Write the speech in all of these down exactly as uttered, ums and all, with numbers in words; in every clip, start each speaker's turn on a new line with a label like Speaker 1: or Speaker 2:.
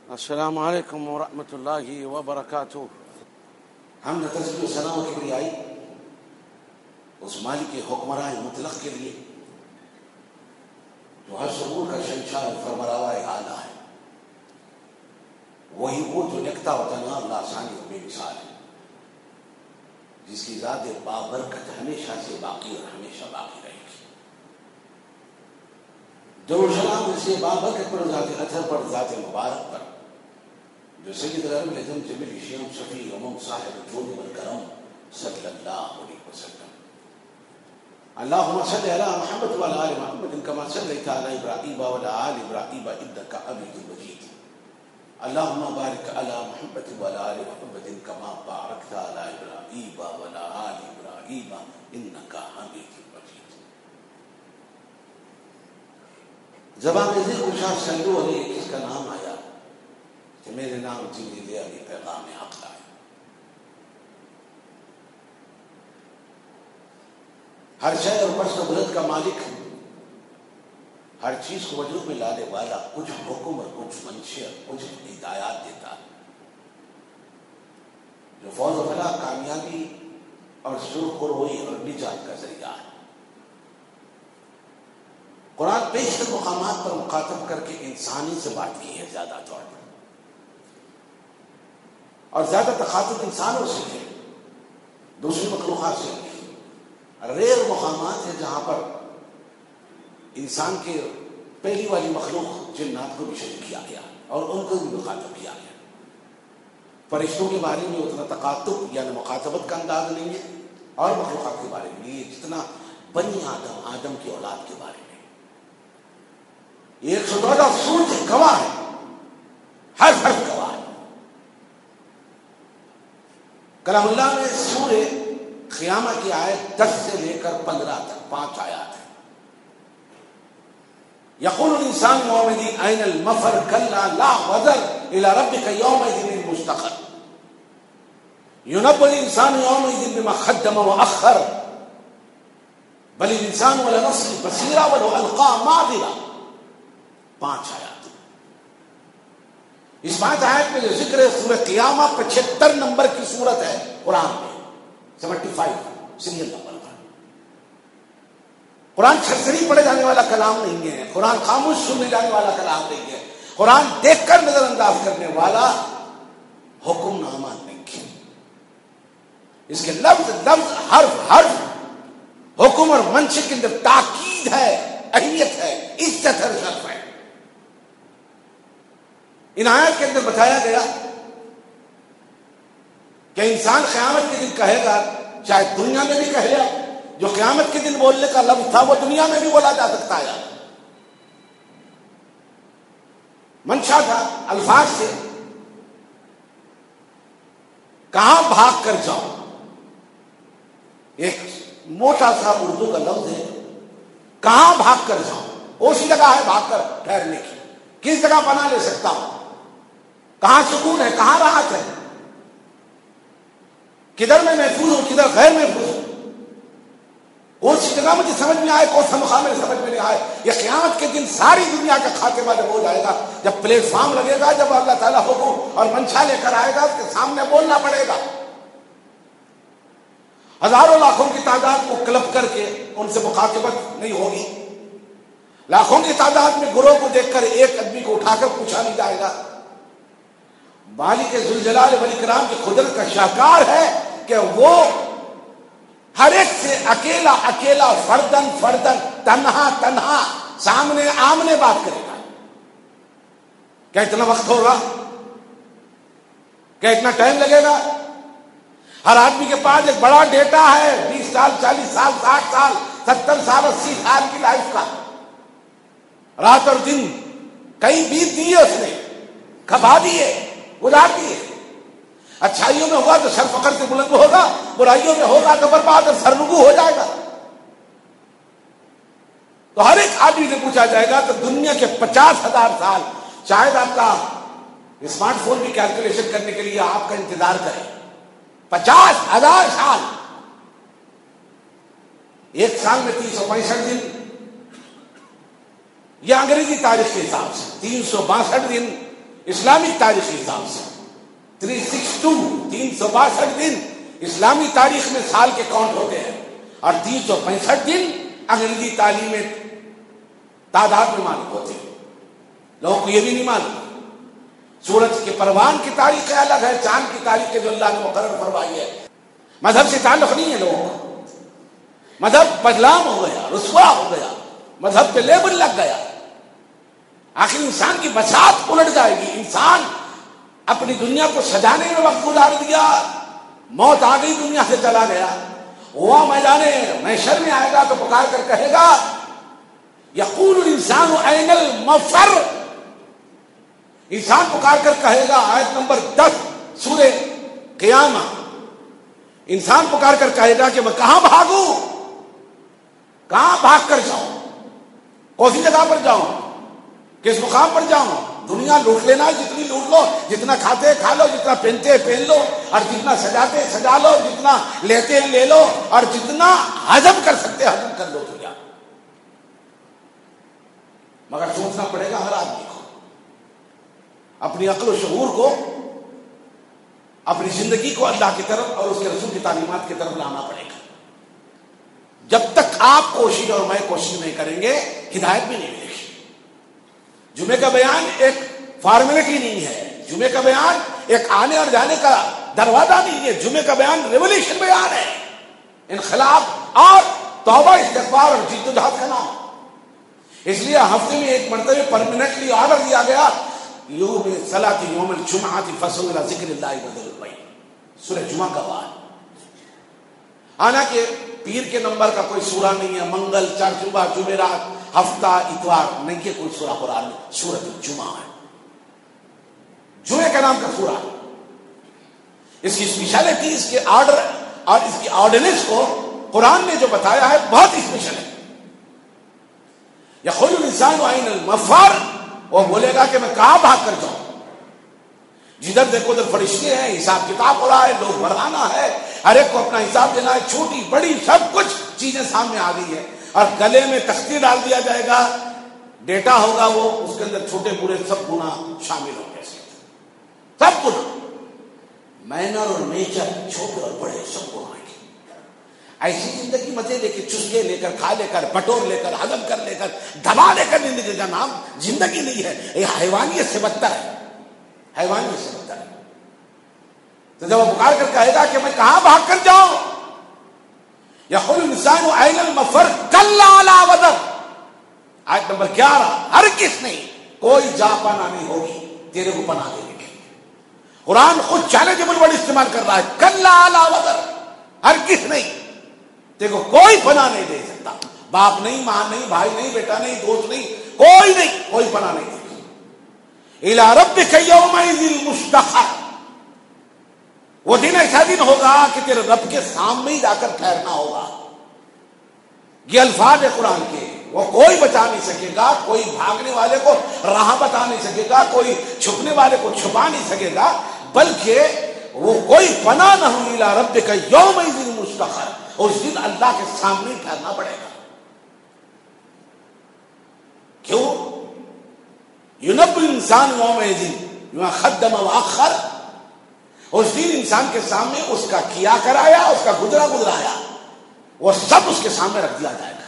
Speaker 1: السلام علیکم ورحمۃ اللہ وبرکاتہ۔ ہم نے تسبیح و ثنا و کبریائی اس مالک حکمراں مطلق کے لیے جو ہر شعور کا شہنشاہ فرمانروا اعلیٰ ہے، وہی وہ جو یکتا و تنہا لاسانی و بے مثال ہے، جس کی ذات بابرکت ہمیشہ سے باقی اور ہمیشہ باقی رہے گی۔ درود و سلام اس بابرکت پر، ذات اطہر پر، ذات مبارک پر، جو سید العرب العظم جمیل الشیم شفیع امم صاحب الجود والکرم صلی اللہ علیہ وسلم۔ اللہم صل علی محمد وعلی آل محمد کما صلیت علی ابراہیم وعلی آل ابراہیم انک حمید مجید۔ اللہم بارک علی محمد وعلی آل محمد کما بارکت علی ابراہیم وعلی آل ابراہیم انک حمید مجید۔ زبان ذکر شاہ صلو علیہ، کس کا نام آیا کہ میرے نام جبریل علی پیغام حق لائے۔ ہر شے اور بس و بلد کا مالک، ہر چیز کو وجود میں لانے والا، کچھ حکم اور کچھ منشا، کچھ ہدایات دیتا ہے، جو فوز و فلاح، کامیابی اور سرخ روئی اور نجات کا ذریعہ ہے۔ قرآن بیشتر مقامات پر مخاطب کر کے انسانی سے بات کی ہے، زیادہ طور پر، اور زیادہ تخاطب انسانوں سے ہے، دوسری مخلوقات سے نہیں۔ ریئر مقامات ہیں جہاں پر انسان کے پہلی والی مخلوق جنات کو بھی شریک کیا گیا اور ان کو بھی مخاطب کیا گیا۔ فرشتوں کے بارے میں اتنا تخاطب یعنی مخاطبت کا انداز نہیں ہے، اور مخلوقات کے بارے میں یہ جتنا بنی آدم آدم کی اولاد کے بارے میں۔ ایک سو چودہ سورج گواہ ہے، ہر حرف گواہ ہے۔ کلام اللہ میں سورہ قیامہ کی آیت دس سے لے کر پندرہ تک پانچ آیات ہیں۔ یقول الانسان یومئذ این المفر کلا لا وزر الی ربک یومئذ المستقر ینبأ الانسان یومئذ بما قدم واخر بل الانسان ولنفسه بصیرا ولو القی معذرا۔ پانچ آیات۔ اس پانچ آیت میں جو ذکر ہے سورہ قیامہ پچہتر نمبر کی سورت ہے قرآن میں، سیونٹی فائیو سیریل نمبر پر۔ قرآن چھتری پڑھے جانے والا کلام نہیں ہے، قرآن خاموش سننے جانے والا کلام نہیں ہے، قرآن دیکھ کر نظر انداز کرنے والا حکم نامہ نہیں ہے۔ اس کے لفظ لفظ حرف حرف حکم اور منشا کے اندر تاکید ہے، اہمیت ہے، عزت ہے، شرف ہے۔ ان آیات کے اندر بتایا گیا کہ انسان قیامت کے دن کہے گا، شاید دنیا میں بھی کہے گا، جو قیامت کے دن بولنے کا لفظ تھا وہ دنیا میں بھی بولا جا سکتا ہے۔ منشا تھا الفاظ سے، کہاں بھاگ کر جاؤ، ایک موٹا سا اردو کا لفظ ہے، کہاں بھاگ کر جاؤ، اسی جگہ ہے بھاگ کر ٹھہرنے کی، کس جگہ پناہ لے سکتا ہوں، کہاں سکون ہے، کہاں راحت ہے، کدھر میں محفوظ ہوں، کدھر غیر محفوظ ہوں، کون سی جگہ مجھے سمجھ میں آئے، کون سا مقام میرے سمجھ میں نہیں آئے۔ یہ قیامت کے دن ساری دنیا کا خاتمہ جب ہو جائے گا، جب پلیٹ فارم لگے گا، جب اللہ تعالیٰ حکم اور منشا لے کر آئے گا، اس کے سامنے بولنا پڑے گا۔ ہزاروں لاکھوں کی تعداد کو کلب کر کے ان سے مخاطبت نہیں ہوگی، لاکھوں کی تعداد میں گروہ کو دیکھ کر ایک آدمی کو اٹھا کر پوچھا نہیں جائے گا۔ مالک ذوالجلال والاکرام کی قدرت کا شاہکار ہے کہ وہ ہر ایک سے اکیلا اکیلا، فردن فردن، تنہا تنہا، سامنے آمنے بات کرے گا۔ کیا اتنا وقت ہوگا؟ کیا اتنا ٹائم لگے گا؟ ہر آدمی کے پاس ایک بڑا ڈیٹا ہے، بیس سال، چالیس سال، ساٹھ سال، ستر سال، اسی سال کی لائف کا، رات اور دن کئی بیت دیے اس نے، کھپا دیے، گزار دیے۔ اچھائیوں میں ہوگا تو سر فخر سے بلند ہوگا، برائیوں میں ہوگا تو برباد اور سرنگو ہو جائے گا۔ تو ہر ایک آدمی سے پوچھا جائے گا تو دنیا کے پچاس ہزار سال شاید آپ کا اسمارٹ فون بھی کیلکولیشن کرنے کے لیے آپ کا انتظار کرے، پچاس ہزار سال۔ ایک سال میں تین سو پینسٹھ دن، یہ انگریزی تاریخ کے حساب سے تین سو باسٹھ دن اسلامک تاریخ کے حساب سے تین سو باسٹھ تین سو باسٹھ دن اسلامی تاریخ میں سال کے کاؤنٹ ہوتے ہیں، اور تین سو پینسٹھ دن انگریزی تعلیم میں تعداد میں معلوم ہوتے ہیں. لوگوں کو یہ بھی نہیں معلوم سورج کے پروان کی تاریخ الگ ہے، چاند کی تاریخ جو اللہ نے مقرر فرمائی ہے. مذہب سے تعلق نہیں ہے لوگوں کا، مذہب بدنام ہو گیا، رسوا ہو گیا، مذہب پہ لیبل لگ گیا. آخر انسان کی بساط الٹ جائے گی. انسان اپنی دنیا کو سجانے میں وقت گزار دیا، موت آ گئی، دنیا سے چلا گیا. وہ میدان محشر میں آئے گا تو پکار کر کہے گا یقول الانسان این المفر. انسان پکار کر کہے گا، آیت نمبر دس سورہ قیامہ، انسان پکار کر کہے گا کہ میں کہاں بھاگوں، کہاں بھاگ کر جاؤں، کون سی جگہ پر جاؤں، کس مقام پر جاؤں. دنیا لوٹ لینا ہے، جتنی لوٹ لو، جتنا کھاتے کھا لو، جتنا پہنتے پہن لو، اور جتنا سجاتے سجا لو، جتنا لیتے لے لو، اور جتنا ہضم کر سکتے ہضم کر لو دنیا. مگر سوچنا پڑے گا ہر آدمی کو، اپنی عقل و شعور کو، اپنی زندگی کو اللہ کی طرف اور اس کے رسول کی تعلیمات کی طرف لانا پڑے گا. جب تک آپ کوشش اور میں کوشش نہیں کریں گے ہدایت بھی نہیں ملے گی. جمعے کا بیان ایک فارمیلٹی نہیں ہے، جمعے کا بیان ایک آنے اور جانے کا دروازہ نہیں ہے. جمعے کا بیان ریولیوشن بیان ہے، انقلاب اور توبہ استغفار اور جد و جہاد کا نام. اس لیے ہفتے میں ایک مرتبہ پرماننٹلی آرڈر دیا گیا یوم صلاۃ یوم الجمعہ فصلوا الی ذکر اللہ وذروا البیع. سورہ جمعہ کا بعد حالانکہ پیر کے نمبر کا کوئی سورہ نہیں ہے، منگل، چارچوبہ، جمعرات، ہفتہ، اتوار نہیں کہ کوئی سورہ قرآن میں. سورۃ الجمعہ ہے، جمعے کا نام کا سورہ. اس کی اسپیشلٹی، اس کے آرڈر اور اس کی آرڈیننس کو قرآن نے جو بتایا ہے بہت اسپیشل ہے. یقول الانسان این المفر، وہ بولے گا کہ میں کہاں بھاگ کر جاؤں. جدھر دیکھو ادھر فرشتے ہیں، حساب کتاب ہو رہا ہے، لوگ بھرانا ہے، ہر ایک کو اپنا حساب دینا ہے، چھوٹی بڑی سب کچھ چیزیں سامنے آ گئی ہے. اور گلے میں تختی ڈال دیا جائے گا، ڈیٹا ہوگا وہ، اس کے اندر چھوٹے بڑے سب گنا شامل ہوں گے، سب گنا، مینر اور نیچر، چھوٹے اور بڑے سب گنا. ایسی زندگی مزے لے کے، چسکے لے کر، کھا لے کر، بٹور لے کر، ہضم کر لے کر، دبا لے کر زندگی کا نام زندگی نہیں ہے. یہ حیوانیت سے بدتر ہے، حیوانیت سے بدتر ہے. تو جب وہ پکار کر کہے گا کہ میں کہاں بھاگ کر جاؤں، یقول الانسان این المفر کلا لا وزر. آیت نمبر گیارہ، ہر کس نہیں، کوئی جا پناہ نہیں ہوگی تیرے کو پناہ دینے کے. قرآن خود چیلنجبل ورڈ استعمال کر رہا ہے، کلا لا وزر، ہر کس نہیں، تیرے کو کوئی پناہ نہیں دے سکتا. باپ نہیں، ماں نہیں، بھائی نہیں، بیٹا نہیں، دوست نہیں، کوئی نہیں، کوئی پناہ نہیں دے گا. الی ربک یومئذ المستقر. وہ دن ایسا دن ہوگا کہ تیرے رب کے سامنے ہی جا کر ٹھہرنا ہوگا. یہ الفاظ ہے قرآن کے. وہ کوئی بچا نہیں سکے گا، کوئی بھاگنے والے کو راہ بتا نہیں سکے گا، کوئی چھپنے والے کو چھپا نہیں سکے گا، بلکہ وہ کوئی پناہ نہ ہوئی. الی ربک یومئذ المستقر. اس دن اللہ کے سامنے ٹھہرنا پڑے گا. کیوں؟ یونبئ الانسان یومئذ بما قدم واخر. اس دن انسان کے سامنے اس کا کیا کرایا، اس کا گزرا گزرایا، وہ سب اس کے سامنے رکھ دیا جائے گا.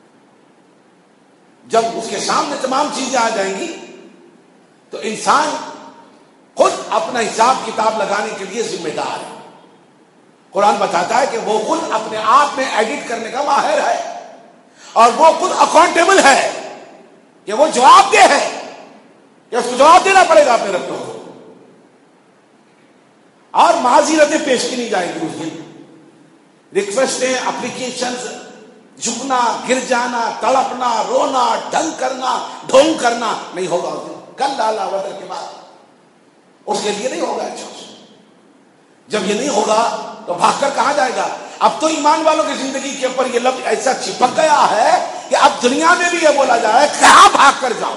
Speaker 1: جب اس کے سامنے تمام چیزیں آ جائیں گی تو انسان خود اپنا حساب کتاب لگانے کے لیے ذمہ دار ہے. قرآن بتاتا ہے کہ وہ خود اپنے آپ میں ایڈٹ کرنے کا ماہر ہے، اور وہ خود اکاؤنٹیبل ہے، کہ وہ جواب دہ ہے، کہ اس کو جواب دینا پڑے گا اپنے رب کو. اور معذرتیں پیش کی نہیں جائیں گی اس دن. ریکویسٹیں، اپلیکیشنز، جھکنا، گر جانا، تڑپنا، رونا، ڈھنگ کرنا، ڈھونگ کرنا نہیں ہوگا اس دن. کل لا وزر کے بعد اس کے لیے نہیں ہوگا. اچھا، جب یہ نہیں ہوگا تو بھاگ کر کہاں جائے گا؟ اب تو ایمان والوں کی زندگی کے اوپر یہ لفظ ایسا چپک گیا ہے کہ اب دنیا میں بھی یہ بولا جائے کہاں بھاگ کر جاؤ.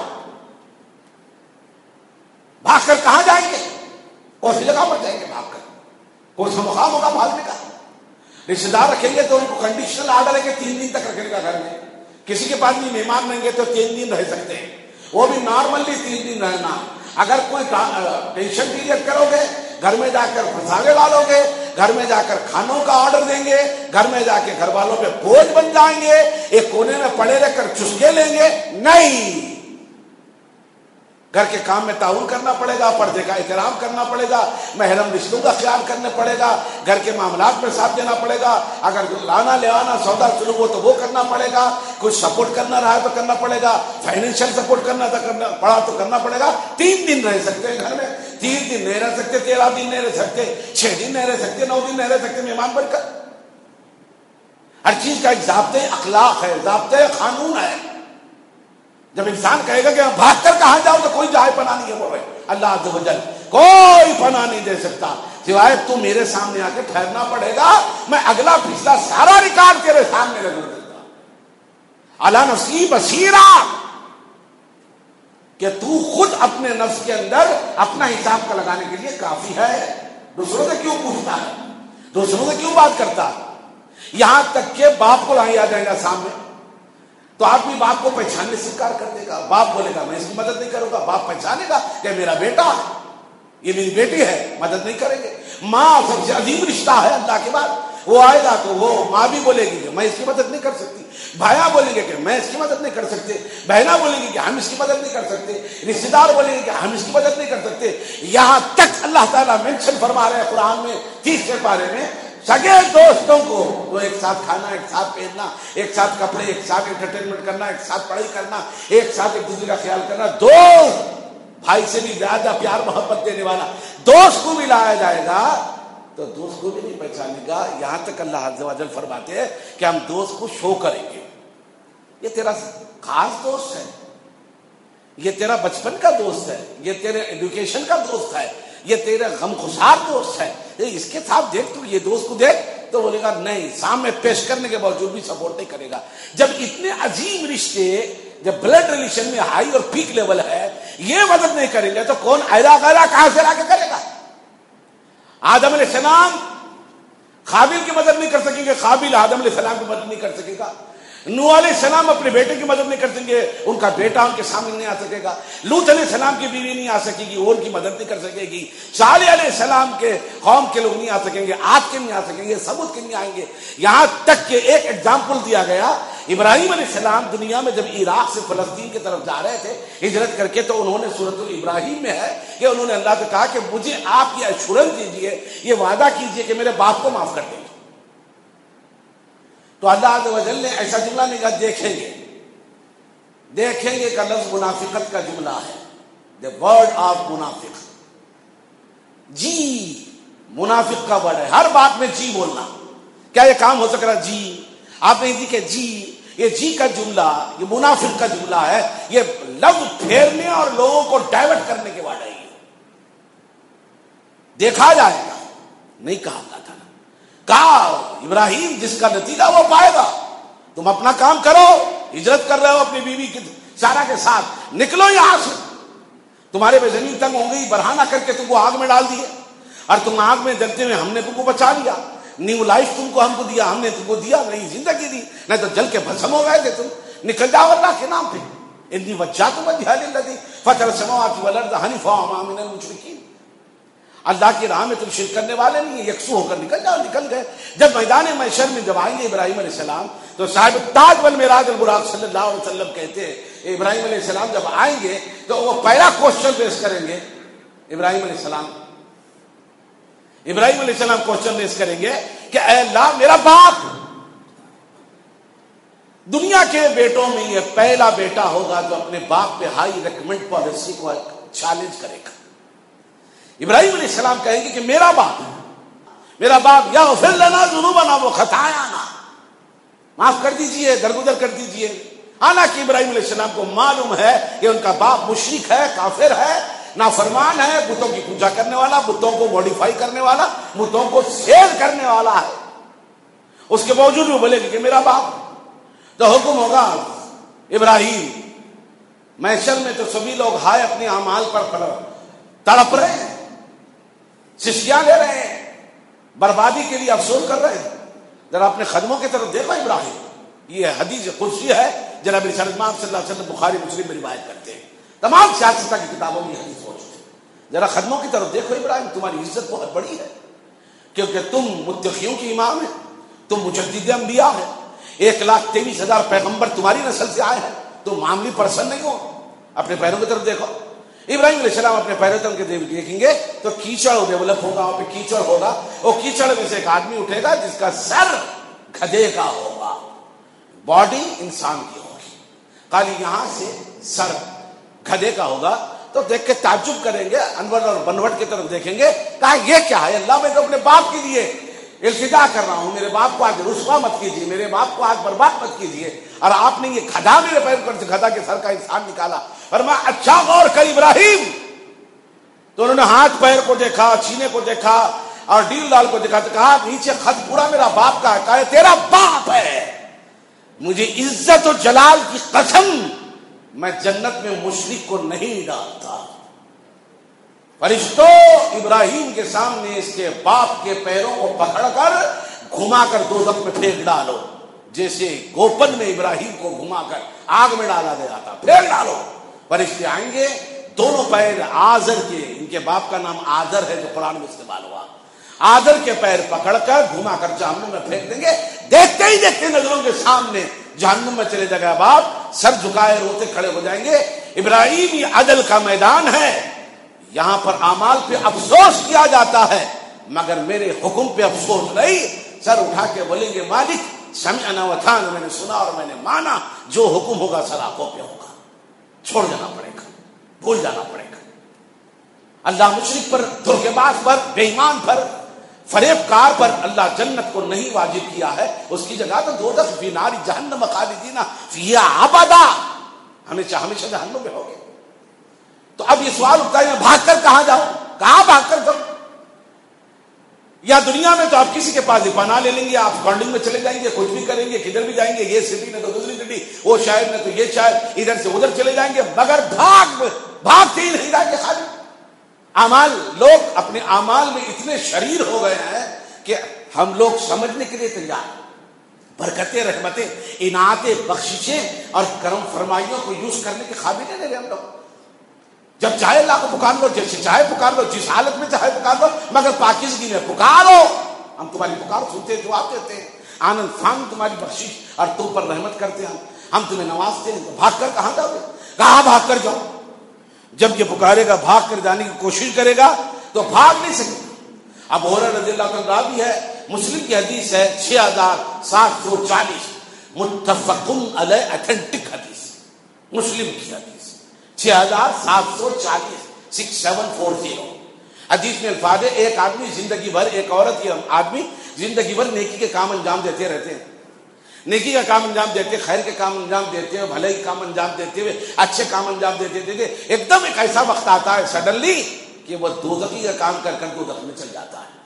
Speaker 1: بھاگ کر کہاں جائیں گے؟ کون سی جگہ پر جائیں گے بھاگ کر؟ کون سا مقام ہوگا بھاگنے کا؟ رشتے دار رکھیں گے تو ان کو کنڈیشنل آرڈر ہے کہ تین دن تک رکھنے کا گھر میں. کسی کے پاس بھی مہمان رہیں گے تو تین دن رہ سکتے ہیں، وہ بھی نارملی تین دن رہنا. اگر کوئی ٹینشن کریٹ کرو گے گھر میں جا کر پھنساوے ڈالو گے، گھر میں جا کر کھانوں کا آرڈر دیں گے، گھر میں جا کے گھر والوں پہ بوجھ بن جائیں گے، ایک کونے میں پڑے رہ کر چسکے لیں گے، نہیں، گھر کے کام میں تعاون کرنا پڑے گا، پردے کا احترام کرنا پڑے گا، محرم رشتوں کا خیال کرنا پڑے گا، گھر کے معاملات میں ساتھ دینا پڑے گا، اگر لانا لے آنا سودا سلوک ہو تو وہ کرنا پڑے گا، کچھ سپورٹ کرنا رہا ہے تو کرنا پڑے گا، فائنینشیل سپورٹ کرنا تھا کرنا پڑا تو کرنا پڑے گا۔ تین دن رہ سکتے ہیں گھر میں، تین دن نہیں رہ سکتے، تیرہ دن نہیں رہ سکتے، چھ دن نہیں رہ سکتے، نو دن نہیں رہ سکتے مہمان بن کر۔ ہر چیز کا ایک ضابطۂ اخلاق ہے، ضابطۂ قانون ہے۔ جب انسان کہے گا کہ ہم بھاگ کر کہاں جاؤ تو کوئی جائے پناہ نہیں ہے، وہ اللہ عز و جل کوئی پناہ نہیں دے سکتا سوائے تو میرے سامنے آ کے ٹھہرنا پڑے گا، میں اگلا پچھلا سارا ریکارڈ تیرے سامنے لگا دوں گا۔ اعلیٰ نفسی بصیرہ، کہ تو خود اپنے نفس کے اندر اپنا حساب کا لگانے کے لیے کافی ہے، دوسروں سے کیوں پوچھتا ہے، دوسروں سے کیوں بات کرتا ہے؟ یہاں تک کہ باپ کو لایا جائے گا سامنے تو آدمی باپ کو پہچاننے سے انکار کر دے گا، باپ بولے گا میں اس کی مدد نہیں کروں گا، باپ پہچانے گا کہ میرا بیٹا ہے، یہ میری بیٹی ہے، مدد نہیں کریں گے۔ ماں سب سے عظیم رشتہ ہے اللہ کے بعد، وہ آئے گا تو وہ ماں بھی بولے گی کہ میں اس کی مدد نہیں کر سکتی، بھائیاں بولیں گے کہ میں اس کی مدد نہیں کر سکتے، بہنا بولیں گے کہ ہم اس کی مدد نہیں کر سکتے، رشتے دار بولیں گے کہ ہم اس کی مدد نہیں کر سکتے۔ یہاں تک اللہ تعالیٰ مینشن فرما رہے ہیں قرآن میں تیسرے پارے میں، سگے دوستوں کو تو ایک ساتھ کھانا، ایک ساتھ پہننا، ایک ساتھ کپڑے، ایک ساتھ انٹرٹینمنٹ کرنا، ایک ساتھ پڑھائی کرنا، ایک ساتھ ایک دوسرے کا خیال کرنا، دوست بھائی سے بھی زیادہ پیار محبت دینے والا دوست کو بھی لایا جائے گا تو دوست کو بھی نہیں پہچانے گا۔ یہاں تک اللہ عز و جل فرماتے ہیں کہ ہم دوست کو شو کریں گے، یہ تیرا خاص دوست ہے، یہ تیرا بچپن کا دوست ہے، یہ تیرے ایڈوکیشن کا دوست ہے، یہ تیرا غم خسار دوست ہے، اس کے ساتھ دیکھ تو یہ دوست کو دیکھ تو بولے گا نہیں، سامنے پیش کرنے کے باوجود بھی سپورٹ نہیں کرے گا۔ جب اتنے عظیم رشتے، جب بلڈ ریلیشن میں ہائی اور پیک لیول ہے، یہ مدد نہیں کریں گے تو کون ایرا غیرا کہاں سے لا کے کرے گا؟ آدم علیہ السلام قابل کی مدد نہیں کر سکیں گے، قابل آدم علیہ السلام کی مدد نہیں کر سکے گا۔ نوح علیہ السلام اپنے بیٹے کی مدد نہیں کر سکیں گے، ان کا بیٹا ان کے سامنے نہیں آ سکے گا۔ لوط علیہ السلام کی بیوی نہیں آ سکے گی، وہ ان کی مدد نہیں کر سکے گی۔ صالح علیہ السلام کے قوم کے لوگ نہیں آ سکیں گے، عاد کے نہیں آ سکیں گے، سمود کے نہیں آئیں گے۔ یہاں تک کہ ایک ایگزامپل دیا گیا، ابراہیم علیہ السلام دنیا میں جب عراق سے فلسطین کی طرف جا رہے تھے ہجرت کر کے، تو انہوں نے سورۃ الابراہیم میں ہے کہ انہوں نے اللہ سے کہا کہ مجھے آپ یہ ایشورنس دیجیے، یہ وعدہ کیجیے کہ میرے باپ کو معاف کر دیں گے۔ تو اللہ عز و جل نے ایسا جملہ نہیں کہا دیکھیں گے، دیکھیں گے کا لفظ منافقت کا جملہ ہے، the word of منافق، جی منافق کا ورڈ ہے، ہر بات میں جی بولنا۔ کیا یہ کام ہو سک رہا؟ جی آپ نے کہ جی، یہ جی کا جملہ یہ منافق کا جملہ ہے، یہ لفظ پھیرنے اور لوگوں کو ڈائیورٹ کرنے کے ورڈ ہے۔ دیکھا جائے گا نہیں کہا اللہ تعالیٰ، کہا ابراہیم جس کا نتیجہ وہ پائے گا، تم اپنا کام کرو، ہجرت کر رہے ہو اپنی بیوی کی سارا کے ساتھ، نکلو یہاں سے، تمہارے پہ زمین تنگ ہو گئی، برہانہ کر کے تم کو آگ میں ڈال دیے، اور تم آگ میں جلتے ہوئے ہم نے تم کو بچا لیا، نیو لائف تم کو ہم کو دیا، ہم نے تم کو دیا نئی زندگی دی، نہیں تو جل کے بھسم ہو گئے تھے تم، نکل جاؤ اللہ کے نام پہ۔ انی وجہت وجہی للذی فطر السماوات والارض حنیفا وما من المشرکین، اللہ کی راہ میں تم شرک کرنے والے نہیں، یکسو ہو کر نکل جاؤ، نکل گئے۔ جب میدان محشر میں جب آئیں گے ابراہیم علیہ السلام تو صاحب تاج والمعراج البراق صلی اللہ علیہ وسلم کہتے ہیں ابراہیم علیہ السلام جب آئیں گے تو وہ پہلا کوشچن پیش کریں گے، ابراہیم علیہ السلام ابراہیم علیہ السلام کوشچن پیش کریں گے کہ اے اللہ میرا باپ، دنیا کے بیٹوں میں یہ پہلا بیٹا ہوگا جو اپنے باپ پہ ہائی ریکمنڈ پالیسی کو چیلنج کرے گا۔ ابراہیم علیہ السلام کہیں گے کہ میرا باپ میرا باپ یغفر لنا ذنوبنا وخطایانا، معاف کر دیجئے، درگزر کر دیجئے۔ حالانکہ ابراہیم علیہ السلام کو معلوم ہے کہ ان کا باپ مشرک ہے، کافر ہے، نافرمان ہے، بتوں کی پوجا کرنے والا، بتوں کو ماڈیفائی کرنے والا، بتوں کو سیل کرنے والا ہے، اس کے باوجود وہ بولے گے کہ میرا باپ۔ تو حکم ہوگا ابراہیم، محشر میں تو سبھی لوگ ہائے اپنے اعمال پر تڑپ رہے ہیں، سسیاں لے رہے ہیں، بربادی کے لیے افسوس کر رہے ہیں۔ ذرا اپنے خدموں کی طرف دیکھو ابراہیم، یہ حدیث قدسی ہے، جناب رسول اللہ صلی اللہ علیہ وسلم بخاری مسلم میں روایت کرتے ہیں۔ تمام سیاستہ کی کتابوں میں حدیث موجود ہے۔ ذرا خدموں کی طرف دیکھو ابراہیم، تمہاری عزت بہت بڑی ہے کیونکہ تم متقیوں کی امام ہیں، تم مجدد انبیاء ہیں، ایک لاکھ تیئیس ہزار پیغمبر تمہاری نسل سے آئے ہیں، تم معمولی پرسن نہیں ہو۔ اپنے پیروں کی طرف دیکھو، ابراہیم علیہ السلام اپنے پیروں تم کے دیکھیں گے تو کیچڑ ڈیولپ ہوگا، وہاں پہ کیچڑ ہوگا، وہ کیچڑ میں سے ایک آدمی اٹھے گا جس کا سر گدھے کا ہوگا، باڈی انسان کی ہوگی، خالی یہاں سے سر گدھے کا ہوگا۔ تو دیکھ کے تعجب کریں گے، انور اور بنوٹ کی طرف دیکھیں گے، کہا یہ کیا ہے؟ اللہ میں تو اپنے باپ کے لیے التجا کر رہا ہوں، میرے باپ کو آج رسوا مت کیجیے، میرے باپ کو آج برباد مت کیجیے، اور آپ نے یہ گدھا میرے پیر پر سے گدھا کے سر کا انسان نکالا۔ فرمایا اچھا غور کر ابراہیم۔ تو انہوں نے ہاتھ پیر کو دیکھا، سینے کو دیکھا اور ڈیل ڈال کو دیکھا، تو کہا نیچے خط پورا میرا باپ کا ہے، کہا تیرا باپ ہے، مجھے عزت و جلال کی قسم میں جنت میں مشرک کو نہیں ڈالتا۔ فرشتوں ابراہیم کے سامنے اس کے باپ کے پیروں کو پکڑ کر گھما کر دوزخ میں پھینک ڈالو، جیسے گوپن میں ابراہیم کو گھما کر آگ میں ڈالا گیا تھا، پھینک ڈالو۔ فرشتے آئیں گے، دونوں پیر آزر کے، ان کے باپ کا نام آزر ہے جو قرآن میں استعمال ہوا، آزر کے پیر پکڑ کر گھما کر جہنم میں پھینک دیں گے۔ دیکھتے ہی دیکھتے نظروں کے سامنے جہنم میں چلے جائے گا باپ، سر جھکائے روتے کھڑے ہو جائیں گے۔ ابراہیم یہ عدل کا میدان ہے، یہاں پر اعمال پہ افسوس کیا جاتا ہے مگر میرے حکم پہ افسوس نہیں۔ سر اٹھا کے بولیں گے مالک سمعنا وطاعنا، میں نے سنا اور میں نے مانا، جو حکم ہوگا سر آنکھوں پہ ہوگا، چھوڑ جانا پڑے گا، بھول جانا پڑے گا۔ اللہ مشرک پر، دھوکے باز پر، بے ایمان پر، فریب کار پر اللہ جنت کو نہیں واجب کیا ہے، اس کی جگہ تو دوزخ فی نار جہنم خالدین فیہا ابدا، ہمیشہ ہمیشہ جہنم میں ہوگے۔ تو اب یہ سوال اٹھتا ہے میں بھاگ کر کہاں جاؤں؟ کہاں بھاگ کر جاؤں؟ یا دنیا میں تو آپ کسی کے پاس پناہ لے لیں گے، آپ کانڈنگ میں چلے جائیں گے، کچھ بھی کریں گے، کدھر بھی جائیں گے، یہ سٹی میں تو دوسری سٹی، وہ شہر میں تو یہ شہر، ادھر سے ادھر چلے جائیں گے، مگر بھاگ بھاگتے ہی نہیں جائیں گے خالی۔ اعمال، لوگ اپنے اعمال میں اتنے شریر ہو گئے ہیں کہ ہم لوگ سمجھنے کے لیے تیار، برکتیں، رحمتیں، انعامیں، بخششیں اور کرم فرمائیوں کو یوز کرنے کے قابل نہیں رہے ہم لوگ۔ جب چاہے اللہ کو پکار لو، جیسے چاہے پکار لو، جس حالت میں چاہے پکار لو، مگر پاکیزگی میں پکارو۔ ہم تمہاری پکار سنتے ہیں، جواب دیتے ہیں، آنند فان تمہاری بخشش اور تم پر رحمت کرتے ہیں، ہم تمہیں نوازتے ہیں، تو بھاگ کر کہاں جاؤ گے؟ کہاں بھاگ کر جاؤ؟ جب یہ پکارے گا، بھاگ کر جانے کی کوشش کرے گا تو بھاگ نہیں سکے۔ اب ہریرہ رضی اللہ عنہ راوی ہے، مسلم کی حدیث ہے چھ ہزار سات سو چالیس، متفق علیہ، اتھینٹک حدیث، مسلم کی حدیث چھ ہزار سات سو چالیس، سکس سیون فور زیرو۔ حدیث میں الفاظ ہے ایک آدمی زندگی بھر، ایک عورت یا آدمی زندگی بھر نیکی کے کام انجام دیتے رہتے ہیں، نیکی کا کام انجام دیتے، خیر کے کام انجام دیتے ہوئے، بھلائی کے کام انجام دیتے ہوئے، اچھے کام انجام دیتے دیتے ایک دم ایک ایسا وقت آتا ہے سڈنلی کہ وہ دوزخی کا کام کر کر دوزخ میں چل جاتا ہے۔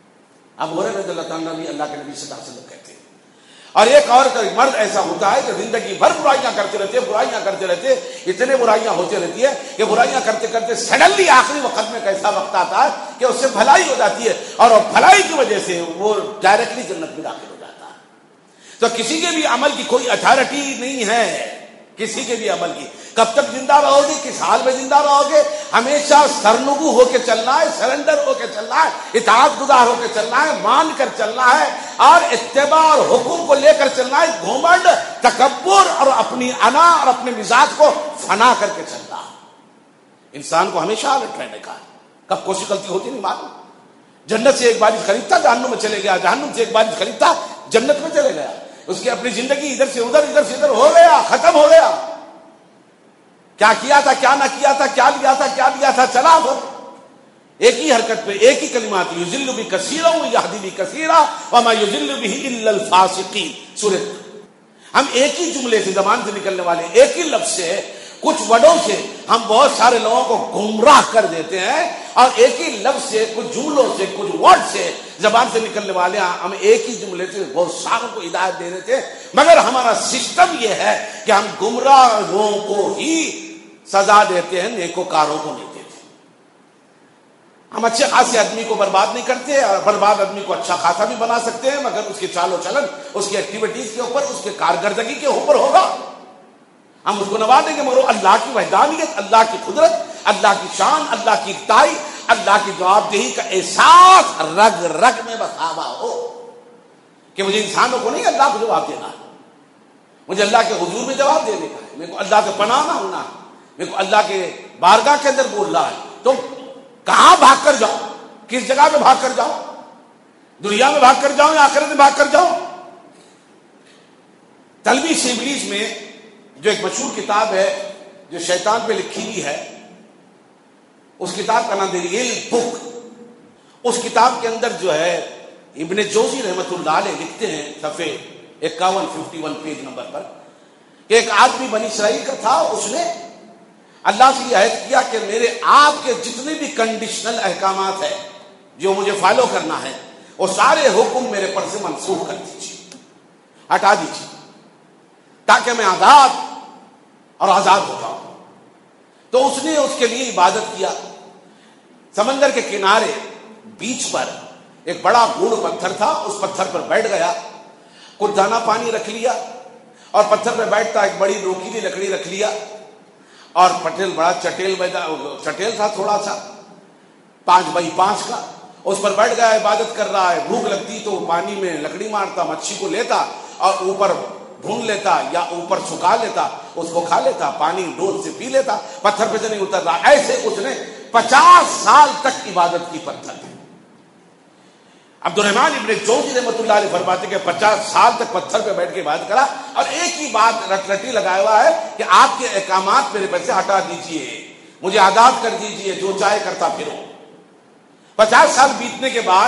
Speaker 1: اب ہریرہ رضی اللہ تعالیٰ عنہ اللہ کے نبی صلی اللہ علیہ وسلم کہتے ہیں، اور ایک عورت ایک مرد ایسا ہوتا ہے کہ زندگی بھر برائیاں کرتے رہتے برائیاں کرتے رہتے اتنے برائیاں ہوتی رہتی ہے کہ برائیاں کرتے کرتے سڈنلی آخری وقت میں ایسا وقت آتا ہے کہ اس سے بھلائی ہو جاتی ہے، اور بھلائی کی وجہ سے وہ ڈائریکٹلی جنت میں داخل ہو جاتا ہے۔ تو کسی کے بھی عمل کی کوئی اتھارٹی نہیں ہے، کسی کے بھی عمل کی، کب تک زندہ رہو گے، کس حال میں زندہ رہو گے، ہمیشہ سرنگو ہو کے چلنا ہے، سرنڈر ہو کے چلنا ہے، اطاعت گزار ہو کے چلنا ہے، مان کر چلنا ہے، اور اتباع اور حکم کو لے کر چلنا ہے، گھمنڈ، تکبر اور اپنی انا اور اپنے مزاج کو فنا کر کے چلنا ہے۔ انسان کو ہمیشہ الرٹ رہنے کا ہے، کب کون سی غلطی ہوتی نہیں معلوم۔ جنت سے ایک بارش خریدتا جہنم میں چلے گیا، جہنم سے ایک بارش خریدتا جنت میں چلے گیا، اس کی اپنی زندگی ادھر سے ادھر ادھر سے ادھر ہو گیا، ختم ہو گیا۔ کیا کیا تھا، کیا نہ کیا تھا، کیا لیا تھا، کیا لیا تھا، چلا وہ ایک ہی حرکت پہ، ایک ہی کلمات، یضل بکثیرا ویہدی بکثیرا وما یضل بہ الا الفاسقین۔ سورہ، ہم ایک ہی جملے سے، زبان سے نکلنے والے ایک ہی لفظ سے، کچھ وڈوں سے ہم بہت سارے لوگوں کو گمراہ کر دیتے ہیں، اور ایک ہی لفظ سے، کچھ جملوں سے، کچھ ورڈ سے زبان سے نکلنے والے ہم ایک ہی جملے سے بہت ساروں کو ہدایت دے دیتے ہیں، مگر ہمارا سسٹم یہ ہے کہ ہم گمراہوں کو ہی سزا دیتے ہیں، نیکوکاروں کو نہیں دیتے۔ ہم اچھے خاصے آدمی کو برباد نہیں کرتے، اور برباد آدمی کو اچھا خاصا بھی بنا سکتے ہیں، مگر اس کے چال و چلن، اس کی ایکٹیویٹیز کے اوپر، اس کے کارکردگی کے اوپر ہوگا۔ ہم اس کو نوازیں گے مگر اللہ کی وحدانیت، اللہ کی قدرت، اللہ کی شان، اللہ کی اکتائی، اللہ کی جواب دہی کا احساس رگ رگ میں بسا ہوا ہو کہ مجھے انسانوں کو نہیں اللہ کو جواب دینا ہے، مجھے اللہ کے حضور میں جواب دینے کا ہے، میرے کو اللہ سے پناہ نہ ہونا ہے، میرے کو اللہ کے بارگاہ کے اندر بول رہا ہے. تو کہاں بھاگ کر جاؤ؟ کس جگہ میں بھاگ کر جاؤ؟ دنیا میں بھاگ کر جاؤ یا آخرت میں بھاگ کر جاؤ؟ تلبیس ابلیس میں جو ایک مشہور کتاب ہے جو شیطان پہ لکھی ہوئی ہے، اس کتاب کا نام دلیل بک. اس کتاب کے اندر جو ہے ابن جوزی رحمت اللہ علیہ لکھتے ہیں صفحے اکاون ففٹی ون پیج نمبر پر کہ ایک آدمی بنی اسرائیل کا تھا، اس نے اللہ سے یہ عہد کیا کہ میرے آپ کے جتنے بھی کنڈیشنل احکامات ہیں جو مجھے فالو کرنا ہے وہ سارے حکم میرے پر سے منسوخ کر دیجیے، ہٹا دیجیے تاکہ میں آزاد اور آزاد ہو جاؤں. تو اس نے اس کے لیے عبادت کیا. سمندر کے کنارے بیچ پر ایک بڑا گوڑ پتھر تھا، اس پتھر پر بیٹھ گیا، کچھ دانا پانی رکھ لیا اور پتھر پہ بیٹھتا ایک بڑی نوکیلی لکڑی رکھ لیا اور پٹیل بڑا چٹیل چٹیل تھا تھوڑا سا پانچ بائی پانچ کا، اس پر بیٹھ گیا، عبادت کر رہا ہے. بھوک لگتی تو پانی میں لکڑی مارتا، مچھی کو لیتا اور اوپر بھون لیتا یا اوپر سکھا لیتا، اس کو کھا لیتا، پانی ڈول سے پی لیتا، پتھر پہ سے نہیں اتر رہا. ایسے اس نے پچاس سال تک عبادت کی پتھر کی. عبد الرحمن ابن جوزی رحمۃ اللہ علیہ فرماتے کہ پچاس سال تک پتھر پہ بیٹھ کے عبادت کرا اور ایک ہی بات رٹ رٹی لگایا ہوا ہے کہ آپ کے احکامات میرے پر سے ہٹا دیجئے، مجھے آزاد کر دیجئے، جو چاہے کرتا پھروں. پچاس سال بیتنے کے بعد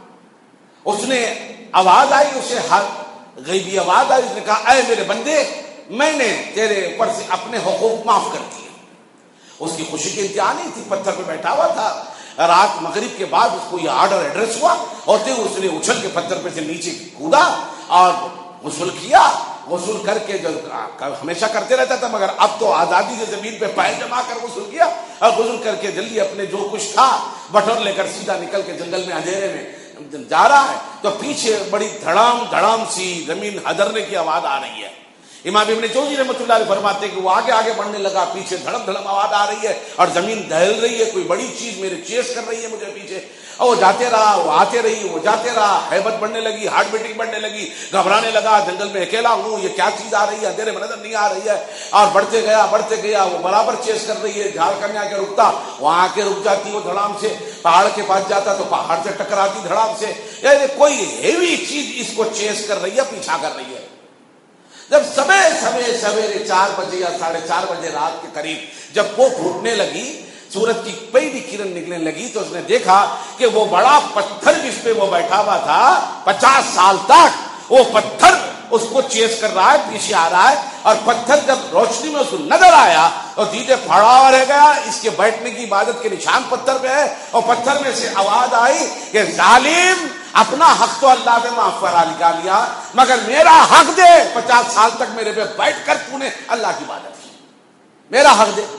Speaker 1: اس نے آواز آئی، اسے غیبی آواز آئی، اس نے کہا اے میرے بندے، میں نے تیرے اوپر سے اپنے حقوق معاف کر دیے. اس کی خوشی کی انتہا نہیں تھی، پتھر پہ بیٹھا ہوا تھا. رات مغرب کے بعد اس کو یہ آرڈر ایڈریس ہوا، ہوتے اس نے اچھل کے پتھر پہ سے نیچے کودا اور غسل کیا. غسل کر کے جو ہمیشہ کرتے رہتا تھا مگر اب تو آزادی سے زمین پہ پیر جما کر غسل کیا اور غسل کر کے جلدی اپنے جو کچھ تھا بٹور لے کر سیدھا نکل کے جنگل میں اندھیرے میں جا رہا ہے. تو پیچھے بڑی دھڑام دھڑام سی زمین ہدرنے کی آواز آ رہی ہے. امام ابن جوزی رحمۃ اللہ علیہ فرماتے ہیں کہ وہ آگے آگے بڑھنے لگا، پیچھے دھڑم دھڑم آواز آ رہی ہے اور زمین دہل رہی ہے، کوئی بڑی چیز میرے چیز کر رہی ہے مجھے پیچھے. اور وہ جاتے رہا، وہ آتے رہی، وہ جاتے رہا، ہیبت بڑھنے لگی، ہارٹ بیٹنگ بڑھنے لگی، گھبرانے لگا، جنگل میں اکیلا ہوں، یہ کیا چیز آ رہی ہے، اندھیرے میں نظر نہیں آ رہی ہے. اور بڑھتے گیا بڑھتے گیا، وہ برابر چیز کر رہی ہے، جھاڑ کرنے آ کے رکتا، وہاں آ کے رک جاتی وہ دھڑام سے، پہاڑ کے پاس جاتا تو پہاڑ سے ٹکراتی دھڑام سے. یعنی کوئی ہیوی چیز اس کو چیز کر رہی ہے، پیچھا کر رہی ہے. جب سویرے سویرے سویرے چار بجے یا ساڑھے چار بجے رات کے قریب جب وہ گھٹنے لگی، سورج کی پہلی کرن نکلنے لگی تو اس نے دیکھا کہ وہ بڑا پتھر جس پہ وہ بیٹھا ہوا تھا پچاس سال تک، وہ پتھر اس کو چیز کر رہا ہے، پیچھے آ رہا ہے. اور پتھر جب روشنی میں اس کو نظر آیا اور دیدے پھڑا ہوا رہ گیا، اس کے بیٹھنے کی عبادت کے نشان پتھر پہ ہے. اور پتھر میں سے آواز آئی کہ ظالم، اپنا حق تو اللہ نے معاف کرا نکال لیا مگر میرا حق دے. پچاس سال تک میرے پہ بیٹھ کر تو نے اللہ کی عبادت کی، میرا حق دے.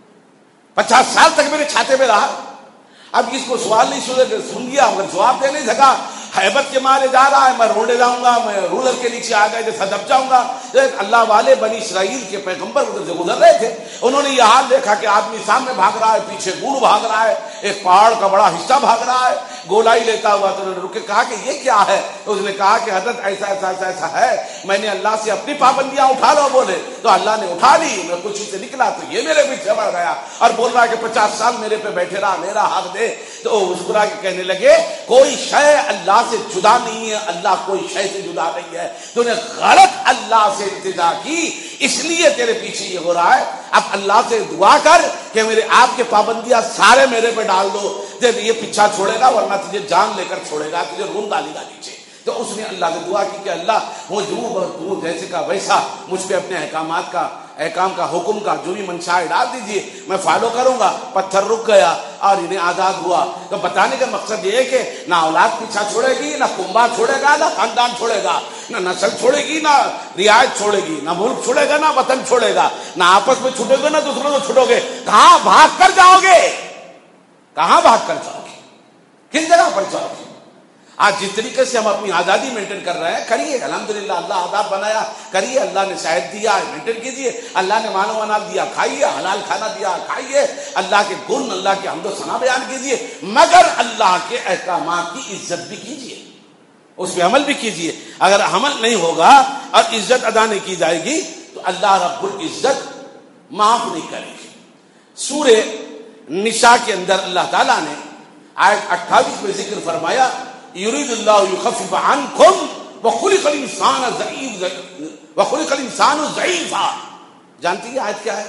Speaker 1: پچاس سال تک میرے چھاتے میں رہا. اب اس کو سوال نہیں سن گیا مگر جواب دے نہیں سکا. حیبت کے مارے جا رہا ہے، میں روڈے جاؤں گا، میں رولر کے نیچے آ گئے جیسا دب جاؤں گا. اللہ والے بنی اسرائیل کے پیغمبر ادھر سے گزر رہے تھے، انہوں نے یہ حال دیکھا کہ آدمی سامنے بھاگ رہا ہے، پیچھے گوڑ بھاگ رہا ہے، ایک پہاڑ کا بڑا حصہ بھاگ رہا ہے گولائی لیتا ہوا. تو انہوں نے رکے کہا کہ یہ کیا ہے؟ اس نے کہا کہ حضرت ایسا ایسا ایسا ایسا ہے، میں نے اللہ سے اپنی پابندیاں اٹھا لو بولے تو اللہ نے اٹھا لی، میں کچھ سے نکلا تو یہ میرے پیچھے بڑھ گیا اور بول رہا ہے کہ پچاس سال میرے پہ بیٹھے رہا، میرا حق دے. تو مسکرا کے کہنے لگے کوئی شے اللہ سے جدا نہیں ہے، اللہ کوئی شے سے جدا نہیں ہے. تو نے غلط اللہ سے التجا کی، اس لیے تیرے پیچھے یہ ہو رہا ہے. اب اللہ سے دعا کر کہ میرے آپ کے پابندیاں سارے میرے پہ ڈال دو، جب یہ پیچھا چھوڑے گا ورنہ تجھے جان لے کر چھوڑے گا، تجھے رون ڈالے گا نیچے. تو اس نے اللہ سے دعا کی کہ اللہ وہ جو جیسے کا ویسا مجھ پہ اپنے احکامات کا احکام کا حکم کا جو بھی منشا ہے ڈال دیجئے، میں فالو کروں گا. پتھر رک گیا اور انہیں آزاد ہوا. تو بتانے کا مقصد یہ ہے کہ نہ اولاد پیچھا چھوڑے گی، نہ کنبا چھوڑے گا، نہ خاندان چھوڑے گا، نہ نسل چھوڑے گی، نہ رعایت چھوڑے گی، نہ ملک چھوڑے گا، نہ وطن چھوڑے گا، نہ آپس میں چھوٹے گے، نہ دوسروں کو چھوڑو گے. کہاں بھاگ کر جاؤ گے؟ کہاں بھاگ کر جاؤ گے؟ کس جگہ پر جاؤ گے؟ آج جس طریقے سے ہم اپنی آزادی مینٹین کر رہے ہیں کریے، الحمدللہ اللہ آزاد بنایا کریے، اللہ نے شاہد دیا مینٹین کیجیے، اللہ نے مانو منال دیا کھائیے، حلال کھانا دیا کھائیے، اللہ کے گن اللہ کے حمد و ثنا بیان کیجیے، مگر اللہ کے احکامات کی عزت بھی کیجیے، اس پہ عمل بھی کیجیے۔ اگر عمل نہیں ہوگا اور عزت ادا نہیں کی جائے گی تو اللہ رب العزت معاف نہیں کرے گی۔ سورہ نساء کے اندر اللہ تعالیٰ نے آیت اٹھائیس میں ذکر فرمایا یرید اللہ یخفف عنکم وخلق الانسان ضعیف وخلق الانسان ضعیفا۔ جانتی ہیں آیت کیا ہے؟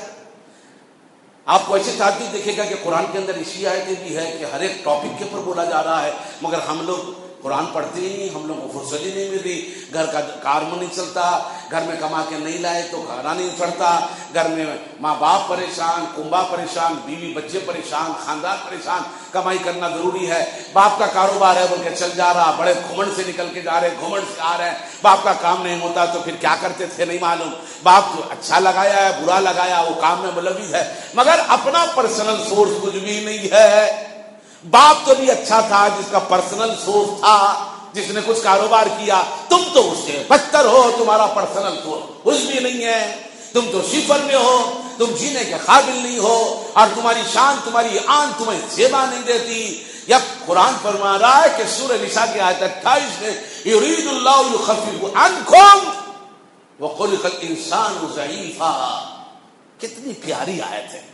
Speaker 1: آپ کو ایسے تعجب دیکھے گا کہ قرآن کے اندر اسی آیتیں بھی ہے کہ ہر ایک ٹاپک کے اوپر بولا جا رہا ہے، مگر ہم لوگ قرآن پڑھتے ہی نہیں، ہم لوگوں کو فرصت ہی نہیں مل رہی، گھر کا کار میں نہیں چلتا، گھر میں کما کے نہیں لائے تو کھانا نہیں پڑتا، گھر میں ماں باپ پریشان، کنبا پریشان، بیوی بچے پریشان، خاندان پریشان، کمائی کرنا ضروری ہے، باپ کا کاروبار ہے بول کے چل جا رہا، بڑے گھمنڈ سے نکل کے جا رہے، گھمنڈ سے آ رہے ہیں، باپ کا کام نہیں ہوتا تو پھر کیا کرتے تھے نہیں معلوم، باپ تو اچھا لگایا ہے برا لگایا وہ کام میں ملوث ہے، مگر اپنا پرسنل سورس کچھ بھی نہیں ہے۔ باپ تو بھی اچھا تھا جس کا پرسنل سورس تھا، جس نے کچھ کاروبار کیا، تم تو اس سے بدتر ہو، تمہارا پرسنل سورس کچھ بھی نہیں ہے، تم تو صفر میں ہو، تم جینے کے قابل نہیں ہو، اور تمہاری شان تمہاری آن تمہیں زیبا نہیں دیتی۔ یا قرآن فرما رہا ہے کہ سورہ نساء کی آیت اٹھائیس میں یرید اللہ یخفف عنکم وخلق الانسان ضعیفا، کتنی پیاری آیت ہے۔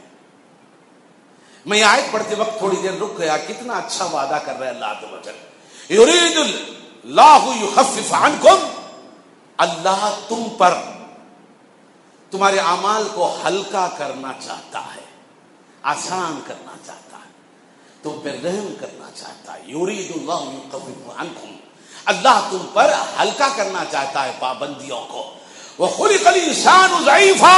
Speaker 1: میں یہ آیت پڑھتے وقت تھوڑی دیر رک گیا، کتنا اچھا وعدہ کر رہے اللہ عز و جل، یرید اللہ یخفف عنکم، اللہ تم پر تمہارے اعمال کو ہلکا کرنا چاہتا ہے، آسان کرنا چاہتا ہے، تم پہ رحم کرنا چاہتا ہے۔ یرید اللہ یخفف عنکم، اللہ تم پر ہلکا کرنا چاہتا ہے پابندیوں کو۔ وخلق الانسان ضعیفا،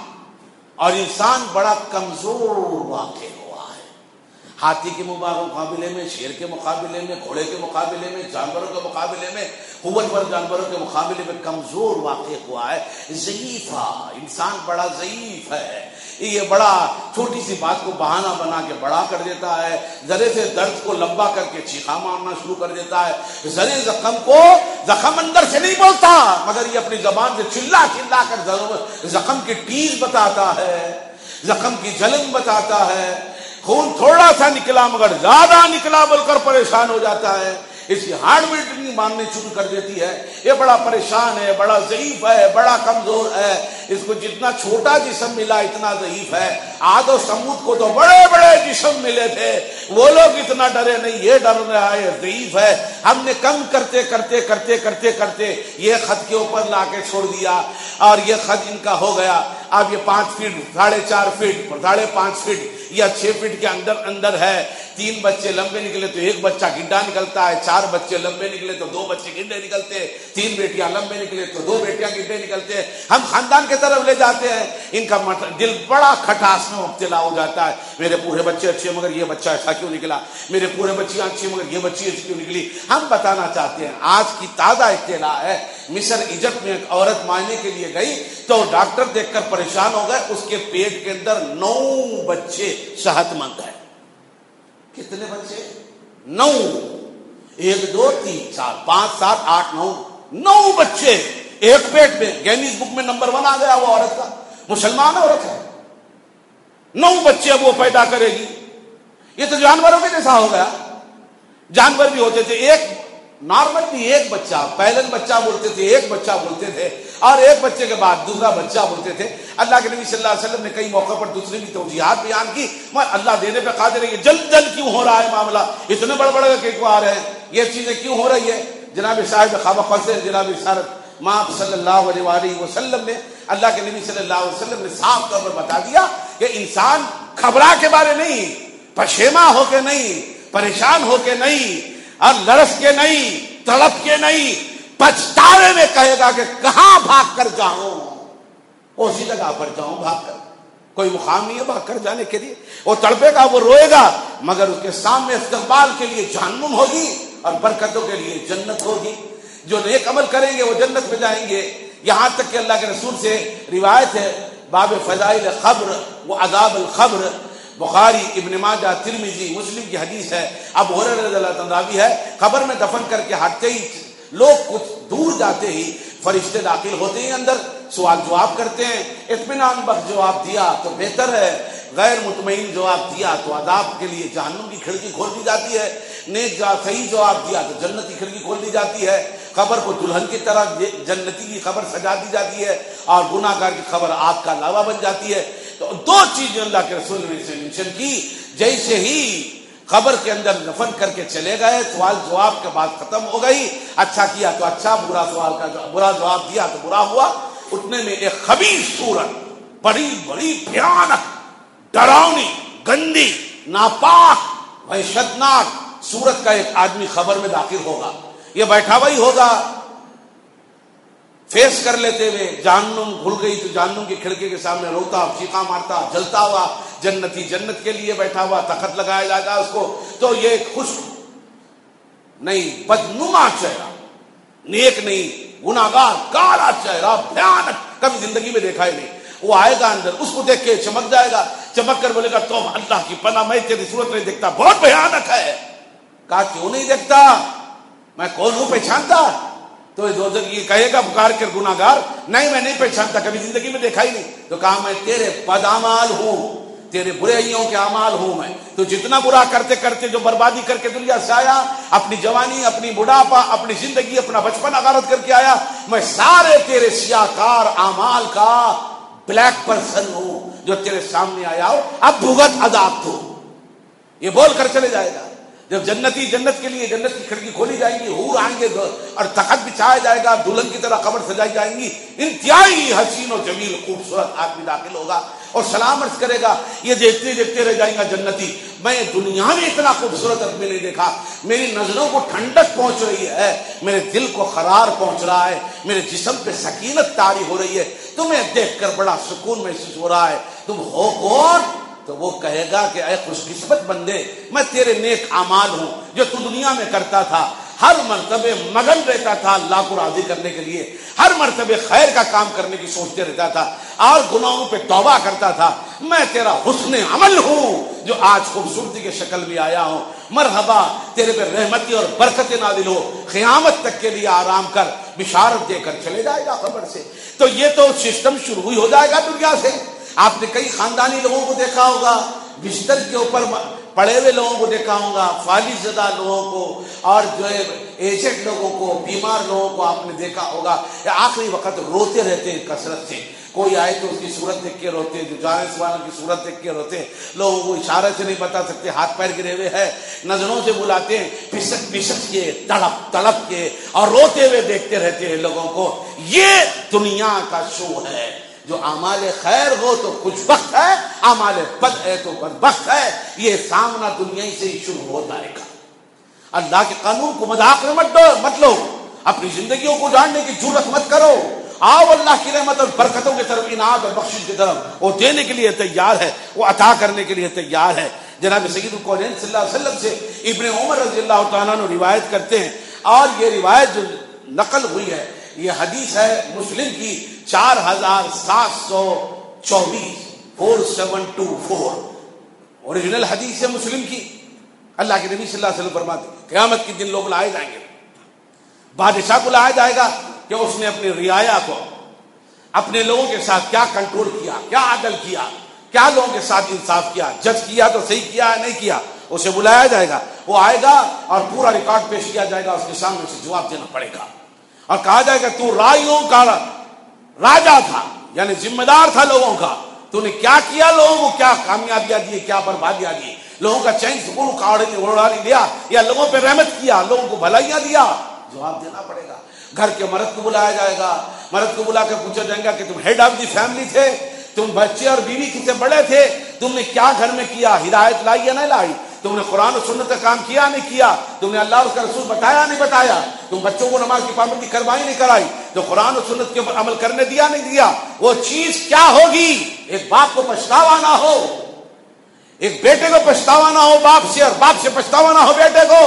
Speaker 1: اور انسان بڑا کمزور واقع ہوا ہے، ہاتھی کے مقابلے میں، شیر کے مقابلے میں، گھوڑے کے مقابلے میں، جانوروں کے مقابلے میں، قوت پر جانوروں کے مقابلے میں کمزور واقع ہوا ہے۔ ضعیفہ، انسان بڑا ضعیف ہے، یہ بڑا چھوٹی سی بات کو بہانہ بنا کے بڑا کر دیتا ہے، ذرے سے درد کو لمبا کر کے چیخا مارنا شروع کر دیتا ہے، ذرے زخم کو زخم اندر سے نہیں بولتا مگر یہ اپنی زبان سے چلا چلا کر زخم کی ٹیز بتاتا ہے، زخم کی جلن بتاتا ہے، خون تھوڑا سا نکلا مگر زیادہ نکلا بول کر پریشان ہو جاتا ہے، اس کی ہارٹ بیٹ نہیں ماننے شروع کر دیتی ہے، یہ بڑا پریشان ہے، بڑا ضعیف ہے، بڑا کمزور ہے، اس کو جتنا چھوٹا جسم ملا اتنا ضعیف ہے۔ عاد و سمود کو تو بڑے بڑے جسم ملے تھے، وہ لوگ اتنا ڈرے نہیں، یہ ڈر رہا ہے، ضعیف ہے۔ ہم نے کم کرتے کرتے کرتے کرتے کرتے یہ خط کے اوپر لا کے چھوڑ دیا، اور یہ خط ان کا ہو گیا، اب یہ پانچ فٹ ساڑھے چار فٹ ساڑھے پانچ فٹ یا چھ فٹ کے اندر اندر ہے، تین بچے لمبے نکلے تو ایک بچہ گڈھا نکلتا ہے، چار بچے لمبے نکلے تو دو بچے گڈھے نکلتے، تین بیٹیاں لمبے نکلے تو دو بیٹیاں گڈھے نکلتے، ہم خاندان کی طرف لے جاتے ہیں، ان کا دل بڑا کھٹاس میں مبتلا ہو جاتا ہے، میرے پورے بچے اچھے مگر یہ بچہ ایسا کیوں نکلا، میرے پورے بچیاں اچھی مگر یہ بچی ایسی کیوں نکلی۔ ہم بتانا چاہتے ہیں، آج کی تازہ اطلاع ہے، مصر ایجپٹ میں ایک عورت معائنے کے لیے گئی تو ڈاکٹر دیکھ کر پریشان ہو گئے، اس کے پیٹ کے اندر نو بچے صحت مند ہیں۔ کتنے بچے؟ نو، ایک دو تین چار پانچ سات آٹھ نو، نو بچے ایک پیٹ میں، گینیز بک میں نمبر ون آ گیا وہ عورت کا، مسلمان عورت ہے، نو بچے اب وہ پیدا کرے گی، یہ تو جانوروں کے جیسا ہو گیا۔ جانور بھی ہوتے تھے ایک نارمل بھی ایک بچہ، پہلے بچہ بولتے تھے، ایک بچہ بولتے تھے، اور ایک بچے کے بعد دوسرا بچہ بولتے تھے۔ اللہ کے نبی صلی اللہ علیہ وسلم نے کئی موقع پر دوسری بھی توجیہات بیان کی، مگر اللہ دینے پہ قادر ہے، یہ جلد جلد کیوں ہو رہا ہے معاملہ، اتنے بڑے بڑے کے کیوں آ رہے ہیں، یہ چیزیں کیوں ہو رہی ہے۔ جناب صاحب خواب فضل جناب سارت ماں صلی اللہ علیہ وآلہ وسلم نے، اللہ کے نبی صلی اللہ علیہ وسلم نے صاف طور پر بتا دیا کہ انسان گھبرا کے بارے نہیں، پشیما ہو کے نہیں، پریشان ہو کے نہیں، اور لرس کے نہیں، تڑپ کے نہیں، پچھتاوے میں کہے گا کہ کہاں بھاگ کر جاؤں، اسی جگہ پر جاؤں بھاگ کر، کوئی مقام نہیں ہے بھاگ کر جانے کے لیے۔ وہ تڑپے گا، وہ روئے گا، مگر اس کے سامنے استقبال کے لیے جہنم ہوگی اور برکتوں کے لیے جنت ہوگی۔ جو نیک عمل کریں گے وہ جنت میں جائیں گے۔ یہاں تک کہ اللہ کے رسول سے روایت ہے، باب فضائل قبر و عذاب القبر، بخاری، ابن ماجہ، ترمذی، مسلم کی حدیث ہے، ابو ہریرہ رضی اللہ عنہ راوی ہے، قبر میں دفن کر کے ہٹتے ہی لوگ کچھ دور جاتے ہی فرشتے داخل ہوتے ہی اندر سوال جواب کرتے ہیں، اطمینان بخش جواب دیا تو بہتر ہے، غیر مطمئن جواب دیا تو عذاب کے لیے جہنم کی کھڑکی کھول دی جاتی ہے، نیک جواب صحیح جواب دیا تو جنت کی کھڑکی کھول دی جاتی ہے، قبر کو دلہن کی طرح جنتی کی قبر سجا دی جاتی ہے اور گناہ گار کی قبر آگ کا لاوا بن جاتی ہے۔ تو دو چیزیں اللہ کے رسول نے اسے منشن کی، جیسے ہی قبر کے اندر دفن کر کے چلے گئے سوال جواب کے بعد ختم ہو گئی، اچھا کیا تو اچھا، برا سوال کا برا جواب دیا تو برا ہوا، اتنے میں ایک خبیث صورت، بڑی بڑی بھیانک، ڈراؤنی، گندی، ناپاک، وحشتناک صورت کا ایک آدمی خبر میں داخل ہوگا، یہ بیٹھا ہوا ہی ہوگا فیس کر لیتے ہوئے، جہنم کھل گئی تو جہنم کی کھڑکی کے سامنے روتا، چیخا مارتا، جلتا ہوا، جنتی جنت کے لیے بیٹھا ہوا، تخت لگایا جائے گا اس کو، تو یہ خوش نہیں، بدنما چہرہ، نیک نہیں، گناہگار، کالا چہرہ، بھیانک، کبھی زندگی میں دیکھا ہی نہیں، وہ آئے گا اندر، اس کو دیکھ کے چمک جائے گا، چمک کر بولے گا تو اللہ کی پناہ میں تیری صورت نہیں دیکھتا، بہت بھیانک ہے۔ کہا کیوں نہیں دیکھتا، میں کون ہوں پہچانتا؟ تو یہ کہے گا پکار کر گناہگار، نہیں میں نہیں پہچانتا، کبھی زندگی میں دیکھا ہی نہیں۔ تو کہا میں تیرے بدعمال ہوں، تیرے برائیوں کے اعمال ہوں میں، تو جتنا برا کرتے کرتے جو بربادی کر کے دنیا سے آیا، اپنی جوانی، اپنی بڑھاپا، اپنی زندگی، اپنا بچپن غارت کر کے آیا، میں سارے تیرے سیاہکار اعمال کا بلیک پرسن ہوں جو تیرے سامنے آیا ہو، اب بھگت عذاب تو، یہ بول کر چلے جائے گا۔ جب جنتی جنت کے لیے جنت کی کھڑکی کھولی جائیں گی، حور آئیں گے اور تخت بچھایا جائے گا، دلہن کی طرح قبر سجائی جائیں گی، انتہائی حسین و جمیل خوبصورت آدمی داخل ہوگا اور سلام عرض کرے گا، یہ دیکھتے دیکھتے رہ جائیں گا جنتی، میں دنیا میں اتنا خوبصورت آدمی نہیں دیکھا، میری نظروں کو ٹھنڈک پہنچ رہی ہے، میرے دل کو قرار پہنچ رہا ہے، میرے جسم پہ سکینت طاری ہو رہی ہے، تمہیں دیکھ کر بڑا سکون محسوس ہو رہا ہے، تم ہو کون؟ تو وہ کہے گا کہ اے خوش قسمت بندے، میں تیرے نیک اعمال ہوں جو تو دنیا میں کرتا تھا، ہر مرتبہ مگن رہتا تھا اللہ کو راضی کرنے کے لیے، ہر مرتبہ خیر کا کام کرنے کی سوچتے رہتا تھا اور گناہوں پہ توبہ کرتا تھا، میں تیرا حسن عمل ہوں جو آج خوبصورتی کے شکل میں آیا ہوں، مرحبا، تیرے پہ رحمتی اور برکت نازل ہو، قیامت تک کے لیے آرام کر، بشارت دے کر چلے جائے گا قبر سے۔ تو یہ تو سسٹم شروع ہی ہو جائے گا دنیا سے۔ آپ نے کئی خاندانی لوگوں کو دیکھا ہوگا، بستر کے اوپر پڑے ہوئے لوگوں کو دیکھا ہوگا، فالج زدہ لوگوں کو اور جو ہے ایجڈ لوگوں کو، بیمار لوگوں کو آپ نے دیکھا ہوگا، آخری وقت روتے رہتے ہیں کثرت سے، کوئی آئے تو اس کی صورت دیکھ کے روتے ہیں، جو جانس والوں کی صورت دیکھ کے روتے ہیں، لوگوں کو اشارے سے نہیں بتا سکتے، ہاتھ پیر گرے ہوئے ہیں، نظروں سے بلاتے ہیں، پسک پسک کے، تڑپ تڑپ کے اور روتے ہوئے دیکھتے رہتے ہیں لوگوں کو۔ یہ دنیا کا شو ہے۔ جو اعمال خیر ہو تو خوش بخت ہے، اعمال بد ہے تو بدبخت ہے، یہ سامنا دنیا سے ہی شروع ہو جائے گا۔ اللہ کے قانون کو مذاق میں مت مت لو، اپنی زندگیوں کو جاننے کی جرات مت کرو، آؤ اللہ کی رحمت اور برکتوں کی طرف، انعام اور بخشش کی طرف، وہ دینے کے لیے تیار ہے، وہ عطا کرنے کے لیے تیار ہے۔ جناب سید الکونین صلی اللہ علیہ وسلم سے ابن عمر رضی اللہ تعالیٰ عنہ روایت کرتے ہیں، اور یہ روایت جو نقل ہوئی ہے، یہ حدیث ہے مسلم کی چار ہزار سات سو چوبیس four seven two four original حدیث ہے مسلم کی۔ اللہ کے نبی صلی اللہ علیہ وسلم فرماتے ہیں قیامت کے دن لوگ لائے جائیں گے، بادشاہ کو لایا جائے گا کہ اس نے اپنی رعایا کو، اپنے لوگوں کے ساتھ کیا کنٹرول کیا، کیا عدل کیا، کیا لوگوں کے ساتھ انصاف کیا، جج کیا تو صحیح کیا ہے نہیں کیا، اسے بلایا جائے گا، وہ آئے گا اور پورا ریکارڈ پیش کیا جائے گا، اس کے سامنے سے جواب دینا پڑے گا اور کہا جائے گا تو رائیوں کا راجا تھا، یعنی ذمہ دار تھا لوگوں کا، تو نے کیا کیا، لوگوں کو کیا کامیابیاں دی، کیا بربادیاں دی، لوگوں کا چین سکون اڑا لیا یا لوگوں پہ رحمت کیا، لوگوں کو بھلائیاں دیا، جواب دینا پڑے گا۔ گھر کے مرد کو بلایا جائے گا، مرد کو بلا کے پوچھا جائے گا کہ تم ہیڈ آف دی فیملی تھے، تم بچے اور بیوی کس سے بڑے تھے، تم نے کیا گھر میں کیا، ہدایت لائی یا نہیں لائی، تم نے قرآن و سنت کا کام کیا نہیں کیا، تم نے اللہ اور اس کا رسول بتایا نہیں بتایا، تم بچوں کو نماز کی پابندی کروائی نہیں کرائی، تو قرآن و سنت کے اوپر عمل کرنے دیا نہیں دیا، وہ چیز کیا ہوگی؟ ایک باپ کو پچھتاوا نہ ہو، ایک بیٹے کو پچھتاوا نہ ہو باپ سے، اور باپ سے پچھتاوا نہ ہو بیٹے کو۔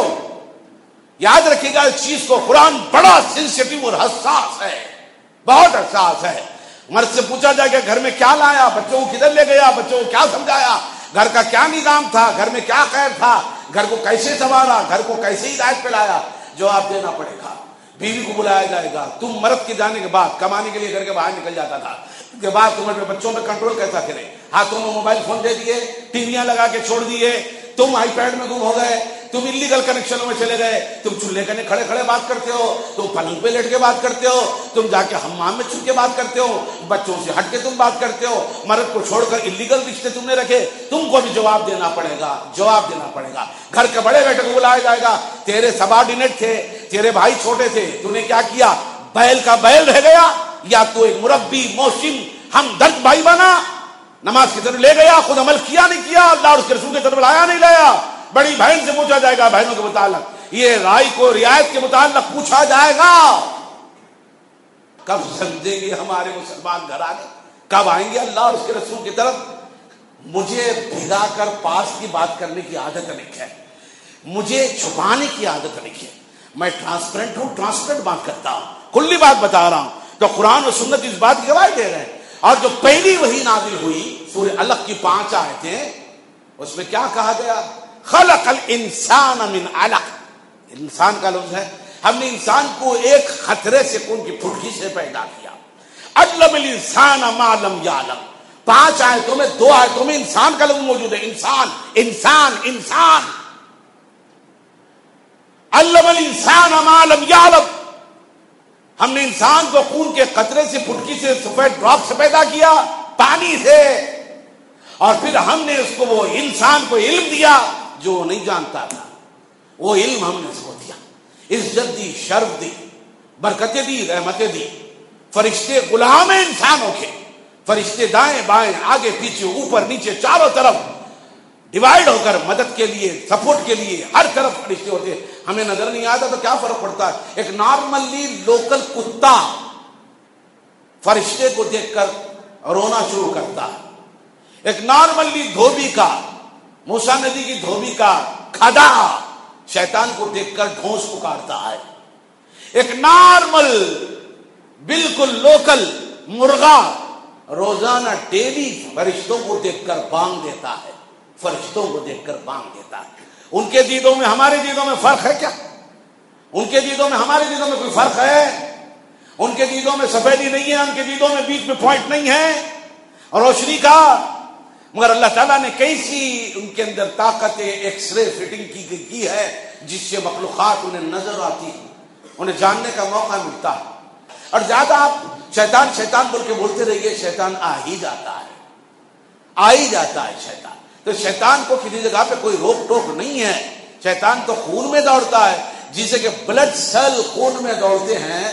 Speaker 1: یاد رکھیے گا اس چیز کو، قرآن بڑا سینسیٹیو اور حساس ہے، بہت حساس ہے۔ مرد سے پوچھا جائے کہ گھر میں کیا لایا، بچوں کو کدھر لے گیا، بچوں کو کیا سمجھایا، گھر کا کیا نظام تھا، گھر میں کیا خیر تھا، گھر کو کیسے سنوارا، گھر کو کیسے ہدایت پہ لایا، جواب دینا پڑے گا. بیوی کو بلایا جائے گا. تم مرد کے جانے کے بعد کمانے کے لیے گھر کے باہر نکل جاتا تھا، کے بعد تم اپنے بچوں پہ کنٹرول کیسا کرے؟ ہاتھوں میں موبائل فون دے دیے، ٹی ویاں لگا کے چھوڑ دیے، تم آئی پیڈ میں گم ہو گئے، تم انلیگل کنیکشنوں میں چلے گئے، تم چولہے کنے کھڑے کھڑے بات کرتے ہو، تم پلنگ پہ لیٹ کے بات کرتے ہو، تم جا کے حمام میں چھپ کے بات کرتے ہو، بچوں سے ہٹ کے تم بات کرتے ہو، مرد کو چھوڑ کر انلیگل رشتے تم نے رکھے. تم کو بھی جواب دینا پڑے گا، جواب دینا پڑے گا. گھر کے بڑے بیٹے کو بلایا جائے گا، تیرے سبارڈینیٹ تھے، تیرے بھائی چھوٹے تھے، تو نے کیا کیا؟ بیل کا بیل رہ گیا، یا تو ایک مربی موسم ہمدرد بھائی بنا، نماز کی طرف لے گیا، خود عمل کیا نہیں کیا، اللہ اور اس کے رسول کی طرف لایا نہیں لایا. بڑی بہن سے پوچھا جائے گا بہنوں کے متعلق، یہ رائے کو رعایت کے متعلق پوچھا جائے گا. کب سمجھیں گے ہمارے مسلمان گھر آگے؟ کب آئیں گے اللہ اور اس کے رسول کی طرف؟ مجھے بھگا کر پاس کی بات کرنے کی عادت نہیں ہے، مجھے چھپانے کی عادت نہیں ہے. میں ٹرانسپیرنٹ ہوں، ٹرانسپیرنٹ بات کرتا ہوں، کھلی بات بتا رہا ہوں. تو قرآن و سنت اس بات کی گواہی دے رہے ہیں. اور جو پہلی وحی نازل ہوئی سورہ علق کی پانچ آیتیں، اس میں کیا کہا گیا؟ خلق الانسان من علق. انسان کا لفظ ہے، ہم نے انسان کو ایک خطرے سے، خون کی پھٹکی سے پیدا کیا. علم الانسان ما لم یعلم. پانچ آیتوں میں، دو آیتوں میں انسان کا لفظ موجود ہے. انسان انسان انسان. علم الانسان ما لم یعلم. ہم نے انسان کو خون کے قطرے سے، پھٹکی سے، سفید ڈراپ سے پیدا کیا، پانی سے، اور پھر ہم نے اس کو، وہ انسان کو علم دیا جو وہ نہیں جانتا تھا. وہ علم ہم نے اس کو دیا، عزت دی، شرف دی، برکتیں دی، رحمتیں دی. فرشتے غلام ہیں انسانوں کے، فرشتے دائیں بائیں، آگے پیچھے، اوپر نیچے، چاروں طرف ڈیوائیڈ ہو کر مدد کے لیے، سپورٹ کے لیے ہر طرف فرشتے ہوتے ہیں. ہمیں نظر نہیں آتا تو کیا فرق پڑتا ہے؟ ایک نارملی لوکل کتا فرشتے کو دیکھ کر رونا شروع کرتا ہے. ایک نارملی دھوبی کا، موسیٰ ندی کی دھوبی کا کھدا شیطان کو دیکھ کر ڈھونس پکارتا ہے. ایک نارمل بالکل لوکل مرغا روزانہ ڈیلی فرشتوں کو دیکھ کر بانگ دیتا ہے، فرشتوں کو دیکھ کر بانگ دیتا ہے. ان کے دیدوں میں ہمارے دیدوں میں فرق ہے کیا؟ ان کے دیدوں میں ہمارے دیدوں میں کوئی فرق ہے؟ ان کے دیدوں میں سفیدی نہیں ہے، ان کے دیدوں میں بیچ میں پوائنٹ نہیں ہے روشنی کا. مگر اللہ تعالیٰ نے کیسی ان کے اندر طاقت ایکس رے فٹنگ کی کی ہے جس سے مخلوقات انہیں نظر آتی ہے، انہیں جاننے کا موقع ملتا ہے. اور زیادہ آپ شیطان شیطان بول کے بولتے رہیے، شیطان آ ہی جاتا ہے، آ ہی جاتا ہے شیطان. تو شیطان کو کسی جگہ پہ کوئی روک ٹوک نہیں ہے. شیطان تو خون میں دوڑتا ہے، جسے کہ بلڈ سیل خون میں دوڑتے ہیں،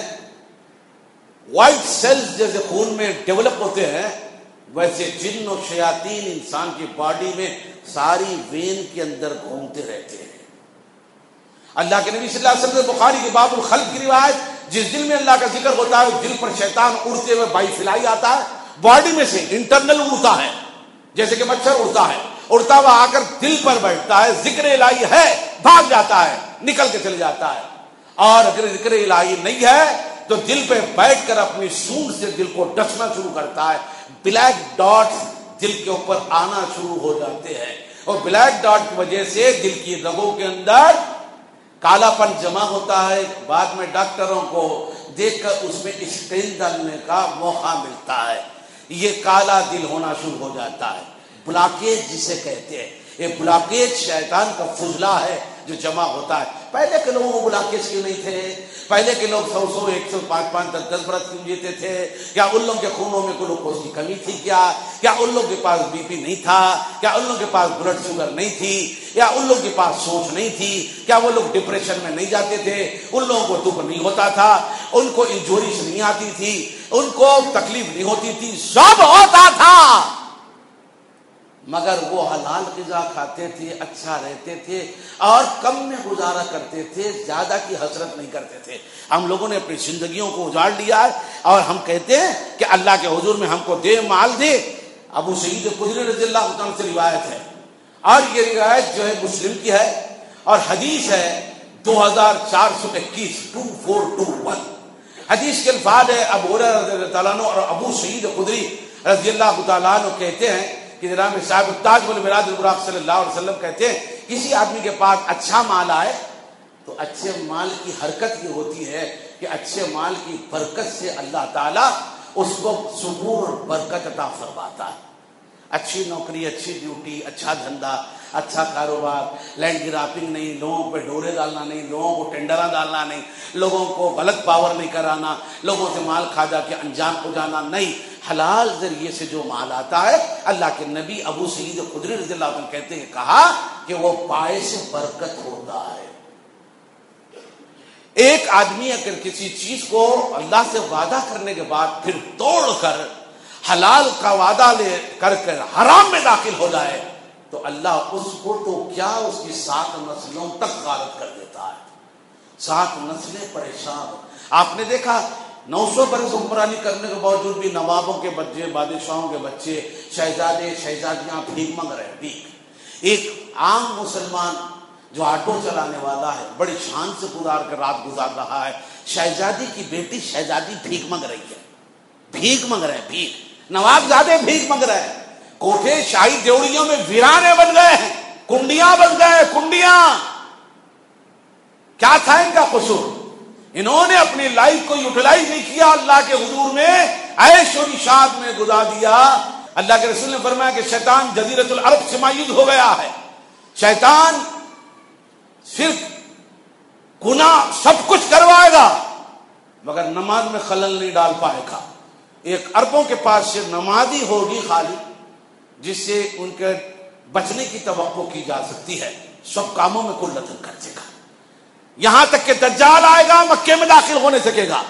Speaker 1: وائٹ سیلز جیسے خون میں ڈیولپ ہوتے ہیں، ویسے جن و شیاطین انسان کی باڈی میں ساری وین کے اندر گھومتے رہتے ہیں. اللہ کے نبی صلی اللہ علیہ وسلم بخاری کے باب الخلق کی روایت، جس دل میں اللہ کا ذکر ہوتا ہے اس دل پر شیطان اڑتے ہوئے بائی فلائی آتا ہے، باڈی میں سے انٹرنل اڑتا ہے، جیسے کہ مچھر اڑتا ہے، اڑتا ہوا آ کر دل پر بیٹھتا ہے، ذکر الہی ہے بھاگ جاتا ہے، نکل کے چلے جاتا ہے. اور اگر ذکر الہی نہیں ہے تو دل پہ بیٹھ کر اپنی سونڈ سے دل کو ڈسنا شروع کرتا ہے. بلیک ڈاٹس دل کے اوپر آنا شروع ہو جاتے ہیں، اور بلیک ڈاٹ کی وجہ سے دل کی رگوں کے اندر کالا پن جمع ہوتا ہے. بعد میں ڈاکٹروں کو دیکھ کر اس میں اسٹین ڈالنے کا موقع ملتا ہے. یہ کالا دل ہونا شروع ہو جاتا ہے، بلاکیج جسے کہتے ہیں. یہ بلاکیج شیطان کا فضلہ ہے جو جمع ہوتا ہے. پہلے کے لوگوں کو بلاکیج کیوں نہیں تھے؟ پہلے کے لوگ سو سو ایک سو پانچ پانچ دس دس برس کیوں جیتے تھے؟ کیا ان لوگوں کے خونوں میں گلوکوز کی کمی تھی کیا؟ کیا ان لوگوں کے پاس بی پی نہیں تھا؟ کیا ان لوگوں کے پاس بلڈ شوگر نہیں تھی؟ یا ان لوگوں کے پاس سوچ نہیں تھی؟ کیا وہ لوگ ڈپریشن میں نہیں جاتے تھے؟ ان لوگوں کو دکھ نہیں ہوتا تھا؟ ان کو انجوریز نہیں آتی تھی؟ ان کو تکلیف نہیں ہوتی تھی؟ سب ہوتا تھا، مگر وہ حلال غذا کھاتے تھے، اچھا رہتے تھے، اور کم میں گزارا کرتے تھے، زیادہ کی حسرت نہیں کرتے تھے. ہم لوگوں نے اپنی زندگیوں کو اجاڑ لیا ہے، اور ہم کہتے ہیں کہ اللہ کے حضور میں ہم کو دے مال دے. ابو سعید خدری رضی اللہ عنہ سے روایت ہے، اور یہ روایت جو ہے مسلم کی ہے، اور حدیث ہے دو ہزار چار سو اکیس ٹو فور ٹو ون. حدیث کے الفاظ ہے، ابو ہریرہ رضی اللہ تعالیٰ عنہ اور ابو سعید خدری رضی اللہ تعالیٰ عنہ کہتے ہیں کہ جناب صاحب التاج والمراج البراق صلی اللہ علیہ وسلم کہتے ہیں کسی آدمی کے پاس اچھا مال آئے تو اچھے مال کی حرکت یہ ہوتی ہے کہ اچھے مال کی برکت سے اللہ تعالیٰ اس کو سکون اور برکت عطا فرماتا ہے. اچھی نوکری, اچھی ڈیوٹی, اچھا دھندا, اچھا کاروبار, لینڈ گراپنگ نہیں, لوگوں پہ ڈورے ڈالنا نہیں, لوگوں کو ٹینڈرا ڈالنا نہیں, لوگوں کو غلط پاور نہیں کرانا, لوگوں سے مال کھا جا کے انجان ہو جانا نہیں. حلال ذریعے سے جو مال آتا ہے, اللہ کے نبی ابو سعید خدری رضی اللہ عنہ کہتے ہیں کہا کہ وہ پائے سے برکت ہوتا ہے. ایک آدمی اگر کسی چیز کو اللہ سے وعدہ کرنے کے بعد پھر توڑ کر حلال کا وعدہ لے کر کر حرام میں داخل ہو جائے تو اللہ اس کو تو کیا اس کی سات نسلوں تک غارت کر دیتا ہے. سات نسلیں پریشان. آپ نے دیکھا نو سو برس حکمرانی کرنے کے باوجود بھی نوابوں کے بچے, بادشاہوں کے بچے, شہزادے شہزادیاں بھیک مانگ رہے ہیں. بھیک. ایک عام مسلمان جو آٹو چلانے والا ہے بڑی شان سے گزار کر رات گزار رہا ہے, شہزادی کی بیٹی شہزادی بھیک مانگ رہی ہے. بھیک مانگ رہے ہیں, بھیک. نواب زادے بھیک مانگ رہے ہیں. کوٹھے شاہی دیوڑیوں میں ویرانے بن گئے ہیں, کنڈیاں بن گئے, کنڈیاں. کیا تھا ان کا قصور؟ انہوں نے اپنی لائف کو یوٹیلائز نہیں کیا, اللہ کے حضور میں عیش و نشاط میں گزار دیا. اللہ کے رسول نے فرمایا کہ شیطان جزیرۃ العرب سے مایوس ہو گیا ہے. شیطان صرف گناہ سب کچھ کروائے گا مگر نماز میں خلل نہیں ڈال پائے گا. ایک اربوں کے پاس سے نمازی ہوگی خالی جس سے ان کے بچنے کی توقع کی جا سکتی ہے, سب کاموں میں قلتن کر دے گا. یہاں تک کہ دجال آئے گا مکے میں داخل ہونے سکے گا,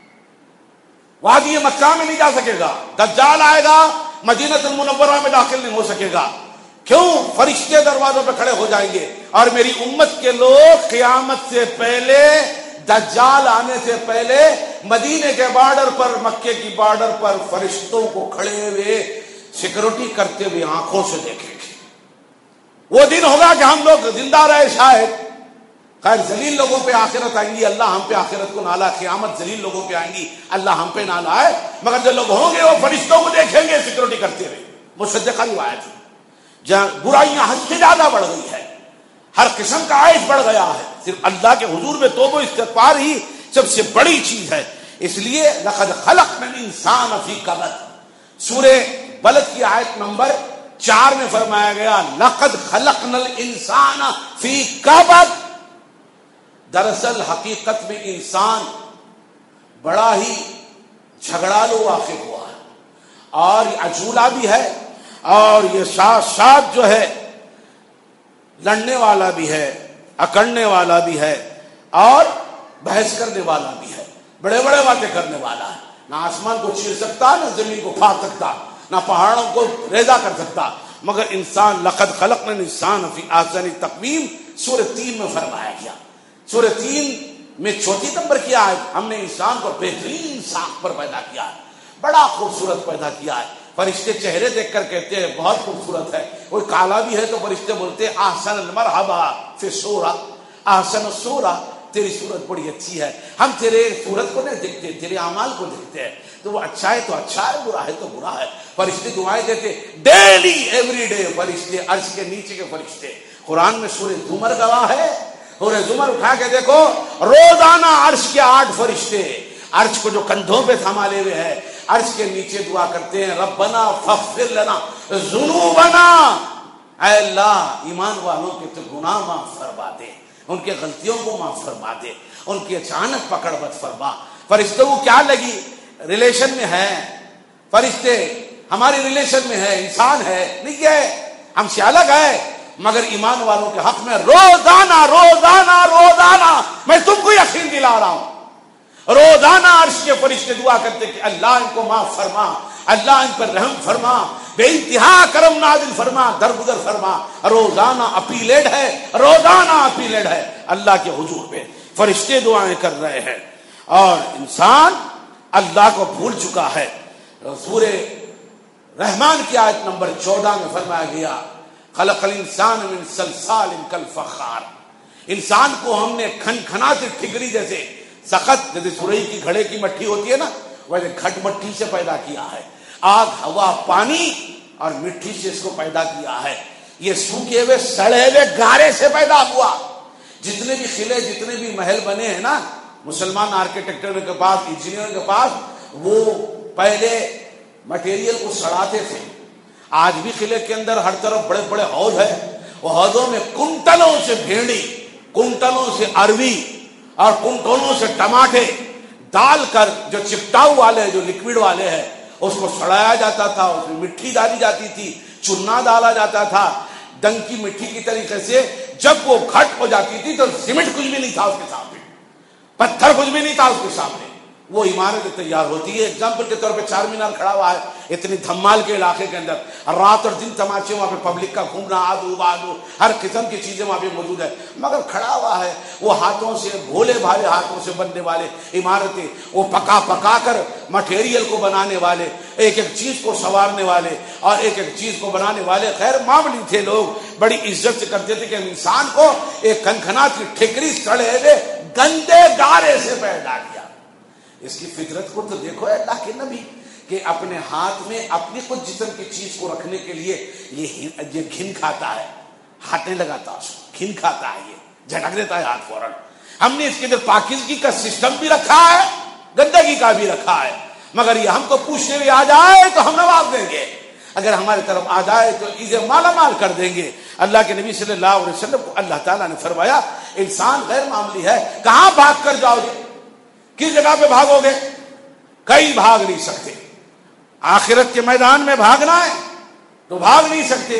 Speaker 1: وادی مکہ میں نہیں جا سکے گا. دجال آئے گا مدینہ المنورہ میں داخل نہیں ہو سکے گا. کیوں؟ فرشتے دروازوں پہ کھڑے ہو جائیں گے اور میری امت کے لوگ قیامت سے پہلے, دجال آنے سے پہلے مدینے کے بارڈر پر, مکے کی بارڈر پر فرشتوں کو کھڑے ہوئے سیکورٹی کرتے ہوئے آنکھوں سے دیکھیں گے. وہ دن ہوگا کہ ہم لوگ زندہ رہے شاید, خیر ذلیل لوگوں پہ آخرت آئیں گی, اللہ ہم پہ آخرت کو نالا. قیامت ذلیل لوگوں پہ آئیں گی, اللہ ہم پہ نالا ہے. مگر جو لوگ ہوں گے وہ فرشتوں کو دیکھیں گے سیکورٹی کرتے ہوئے. مصدقہ روایت ہے جہاں برائیاں حد سے زیادہ بڑھ گئی ہے, ہر قسم کا عیش بڑھ گیا ہے. صرف اللہ کے حضور میں توبہ و استغفار ہی سب سے بڑی چیز ہے. اس لیے لقد خلقنا الانسان فی کبد, سورہ بلد کی آیت نمبر چار میں فرمایا گیا لقد خلقنا الانسان فی کبد. دراصل حقیقت میں انسان بڑا ہی جھگڑالو واقع ہوا ہے اور یہ عجولہ بھی ہے اور یہ ساتھ ساتھ جو ہے لڑنے والا بھی ہے, اکڑنے والا بھی ہے اور بحث کرنے والا بھی ہے, بڑے بڑے باتیں کرنے والا ہے. نہ آسمان کو چیر سکتا, نہ زمین کو پھاڑ سکتا, نہ پہاڑوں کو ریزہ کر سکتا. مگر انسان لقد خلقنا الانسان فی احسن تقویم سورہ تین میں فرمایا گیا. سورہ تین میں چوتھی نمبر کی آیت, ہم نے انسان کو بہترین ساخت پر پیدا کیا ہے, بڑا خوبصورت پیدا کیا ہے. فرشتے چہرے دیکھ کر کہتے ہیں بہت خوبصورت ہے. کوئی کالا بھی ہے تو فرشتے بولتے ہیں احسن المرحبا فی صورہ, احسن الصورہ, تیری صورت بڑی اچھی ہے. ہم تیرے صورت کو نہیں دیکھتے, تیرے اعمال کو دیکھتے ہیں. تو وہ اچھا ہے تو اچھا ہے, برا ہے تو برا ہے. فرشتے دعائیں دیتے ڈیلی ایوری ڈے. فرشتے عرش کے نیچے کے فرشتے. قرآن میں سورہ زمر گواہ ہے. سورہ زمر اٹھا کے دیکھو, روزانہ عرش کے آٹھ فرشتے عرش کو جو کندھوں پہ تھامالے ہوئے ہے عرش کے نیچے دعا کرتے ہیں ربنا فاغفر لنا ذنوبنا, اے اللہ ایمان والوں کے تو گناہ معاف فرما دے, ان کے غلطیوں کو معاف فرما دے, ان کی اچانک پکڑ مت فرما. فرشتوں کو کیا لگی, ریلیشن میں ہے فرشتے, ہماری ریلیشن میں ہے, انسان ہے نہیں ہے, ہم سے الگ ہے. مگر ایمان والوں کے حق میں روزانہ روزانہ روزانہ میں تم کو یقین دلا رہا ہوں, روزانہ عرش کے فرشتے دعا کرتے کہ اللہ ان کو معاف فرما, اللہ ان پر رحم فرما, بے انتہا کرم نازل فرما, درگزر فرما. روزانہ اپیلیڈ ہے, روزانہ اپیلیڈ ہے اللہ کے حضور پہ. فرشتے دعائیں کر رہے ہیں اور انسان اللہ کو بھول چکا ہے. سورہ رحمان کی آیت نمبر چودہ میں فرمایا گیا خلق الانسان من صلصال کالفخار, انسان کو ہم نے کھن کھناتے ٹھگری جیسے سخت, جیسے سرئی کی گھڑے کی مٹی ہوتی ہے نا, ویسے کھٹ مٹی سے پیدا کیا ہے. آگ ہوا پانی اور مٹی سے اس کو پیدا کیا ہے. یہ سوکھے ہوئے سڑے ہوئے گارے سے پیدا ہوا. جتنے بھی قلعے جتنے بھی محل بنے ہیں نا مسلمان آرکیٹیکٹر کے پاس انجینئر کے پاس, وہ پہلے مٹیریل کو سڑاتے تھے. آج بھی قلعے کے اندر ہر طرف بڑے بڑے حوض ہے, وہ حوضوں میں کنٹلوں سے بھیڑی, کنٹلوں سے اروی اور کنٹلوں سے ٹماٹے ڈال کر جو چپٹاؤ والے جو لکوڈ والے ہیں اس کو سڑایا جاتا تھا, اس میں مٹی ڈالی جاتی تھی, چنا ڈالا جاتا تھا ڈنگ کی مٹی کی طریقے سے. جب وہ گھٹ ہو جاتی تھی تو سیمنٹ کچھ بھی نہیں تھا اس کے سامنے, پتھر کچھ بھی نہیں تھا اس کے سامنے, وہ عمارت تیار ہوتی ہے. ایگزامپل کے طور پہ چار مینار کھڑا ہوا ہے اتنی دھمال کے علاقے کے اندر, رات اور دن تماچے وہاں پہ پبلک کا گھومنا, آدو بادو ہر قسم کی چیزیں وہاں پہ موجود ہے, مگر کھڑا ہوا ہے وہ ہاتھوں سے بھولے بھالے ہاتھوں سے بننے والے عمارتیں, وہ پکا پکا کر مٹیریل کو بنانے والے, ایک ایک چیز کو سنوارنے والے اور ایک ایک چیز کو بنانے والے خیر معمولی تھے. لوگ بڑی عزت سے کرتے تھے کہ انسان کو ایک کنکھناتی ٹھیکری سڑے ہوئے گندے گارے سے پیدا کیا. اس کی فطرت کو تو دیکھو اللہ کے نبی کہ اپنے ہاتھ میں اپنی خود جسم کی چیز کو رکھنے کے لیے یہ یہ گھن کھاتا ہے, ہاتھ نہیں لگاتا اس کو, گھن کھاتا ہے, یہ جھٹک دیتا ہے ہاتھ فوراً. ہم نے اس کے اندر پاکیزگی کا سسٹم بھی رکھا ہے, گندگی کا بھی رکھا ہے, مگر یہ ہم کو پوچھنے بھی آ جائے تو ہم نواز دیں گے, اگر ہماری طرف آ جائے تو اسے مالا مال کر دیں گے. اللہ کے نبی صلی اللہ علیہ وسلم کو اللہ تعالیٰ نے فرمایا انسان غیر معمولی ہے, کہاں بھاگ کر جاؤ گے, کس جگہ پہ بھاگو گے, کہیں بھاگ نہیں سکتے. آخرت کے میدان میں بھاگنا ہے تو بھاگ نہیں سکتے.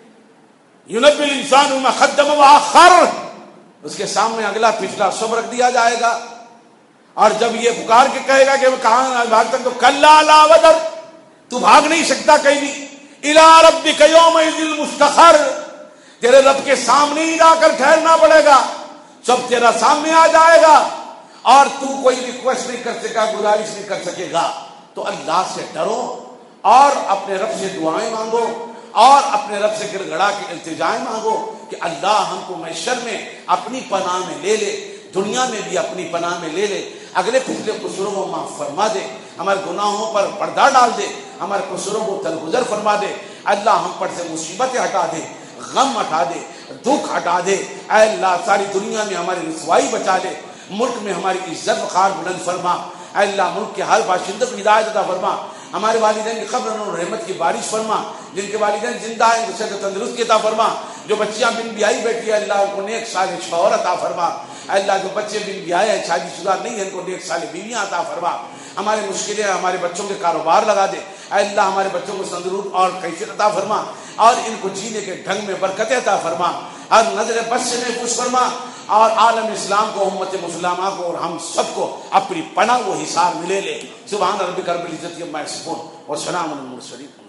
Speaker 1: یونبی الانسان بما قدم واخر, اس کے سامنے اگلا پچھلا سب رکھ دیا جائے گا, اور جب یہ پکار کے کہے گا کہ وہ کہاں بھاگتا تو کلا لا وزر, تو بھاگ نہیں سکتا کہیں بھی. الی ربک یومئذ المستقر, تیرے رب کے سامنے ہی جا کر ٹھہرنا پڑے گا, سب تیرا سامنے آ جائے گا اور تو کوئی ریکویسٹ نہیں کر سکے گا, گزارش نہیں کر سکے گا. تو اللہ سے ڈرو اور اپنے رب سے دعائیں مانگو اور اپنے رب سے گر گڑا کے التجائیں مانگو کہ اللہ ہم کو محشر میں اپنی پناہ میں لے لے, دنیا میں بھی اپنی پناہ میں لے لے, اگلے پچھلے قصوروں کو معاف فرما دے, ہمارے گناہوں پر پردہ ڈال دے, ہمارے قصوروں کو درگزر فرما دے. اللہ ہم پر سے مصیبتیں ہٹا دے, غم ہٹا دے, دکھ ہٹا دے. اے اللہ ساری دنیا میں ہماری رسوائی بچا دے, ملک میں ہماری عزت وقار بلند فرما. اے اللہ ملک کے ہر باشندے کو ہدایت عطا فرما. ہمارے والدین کی قبر اور رحمت کی بارش فرما, جن کے والدین زندہ ہیں ان کو تندرستی عطا فرما. جو بچیاں بن بیائی بیٹھی ہے اللہ ان کو نیک صالح شوہر عطا فرما. اے اللہ جو بچے بن بیائے ہیں شادی شدہ نہیں ہیں ان کو نیک صالح بیویاں عطا فرما. ہماری مشکلیں ہمارے بچوں کے کاروبار لگا دے. اے اللہ ہمارے بچوں کو تندرست اور کیفیت عطا فرما اور ان کو جینے کے ڈھنگ میں برکت عطا فرما, اور نظر بد سے محفوظ فرما, اور عالم اسلام کو امت مسلمہ کو اور ہم سب کو اپنی پناہ و حصار ملے لے. سبحان ربک رب العزت عما یصفون و سلام علی المرسلین.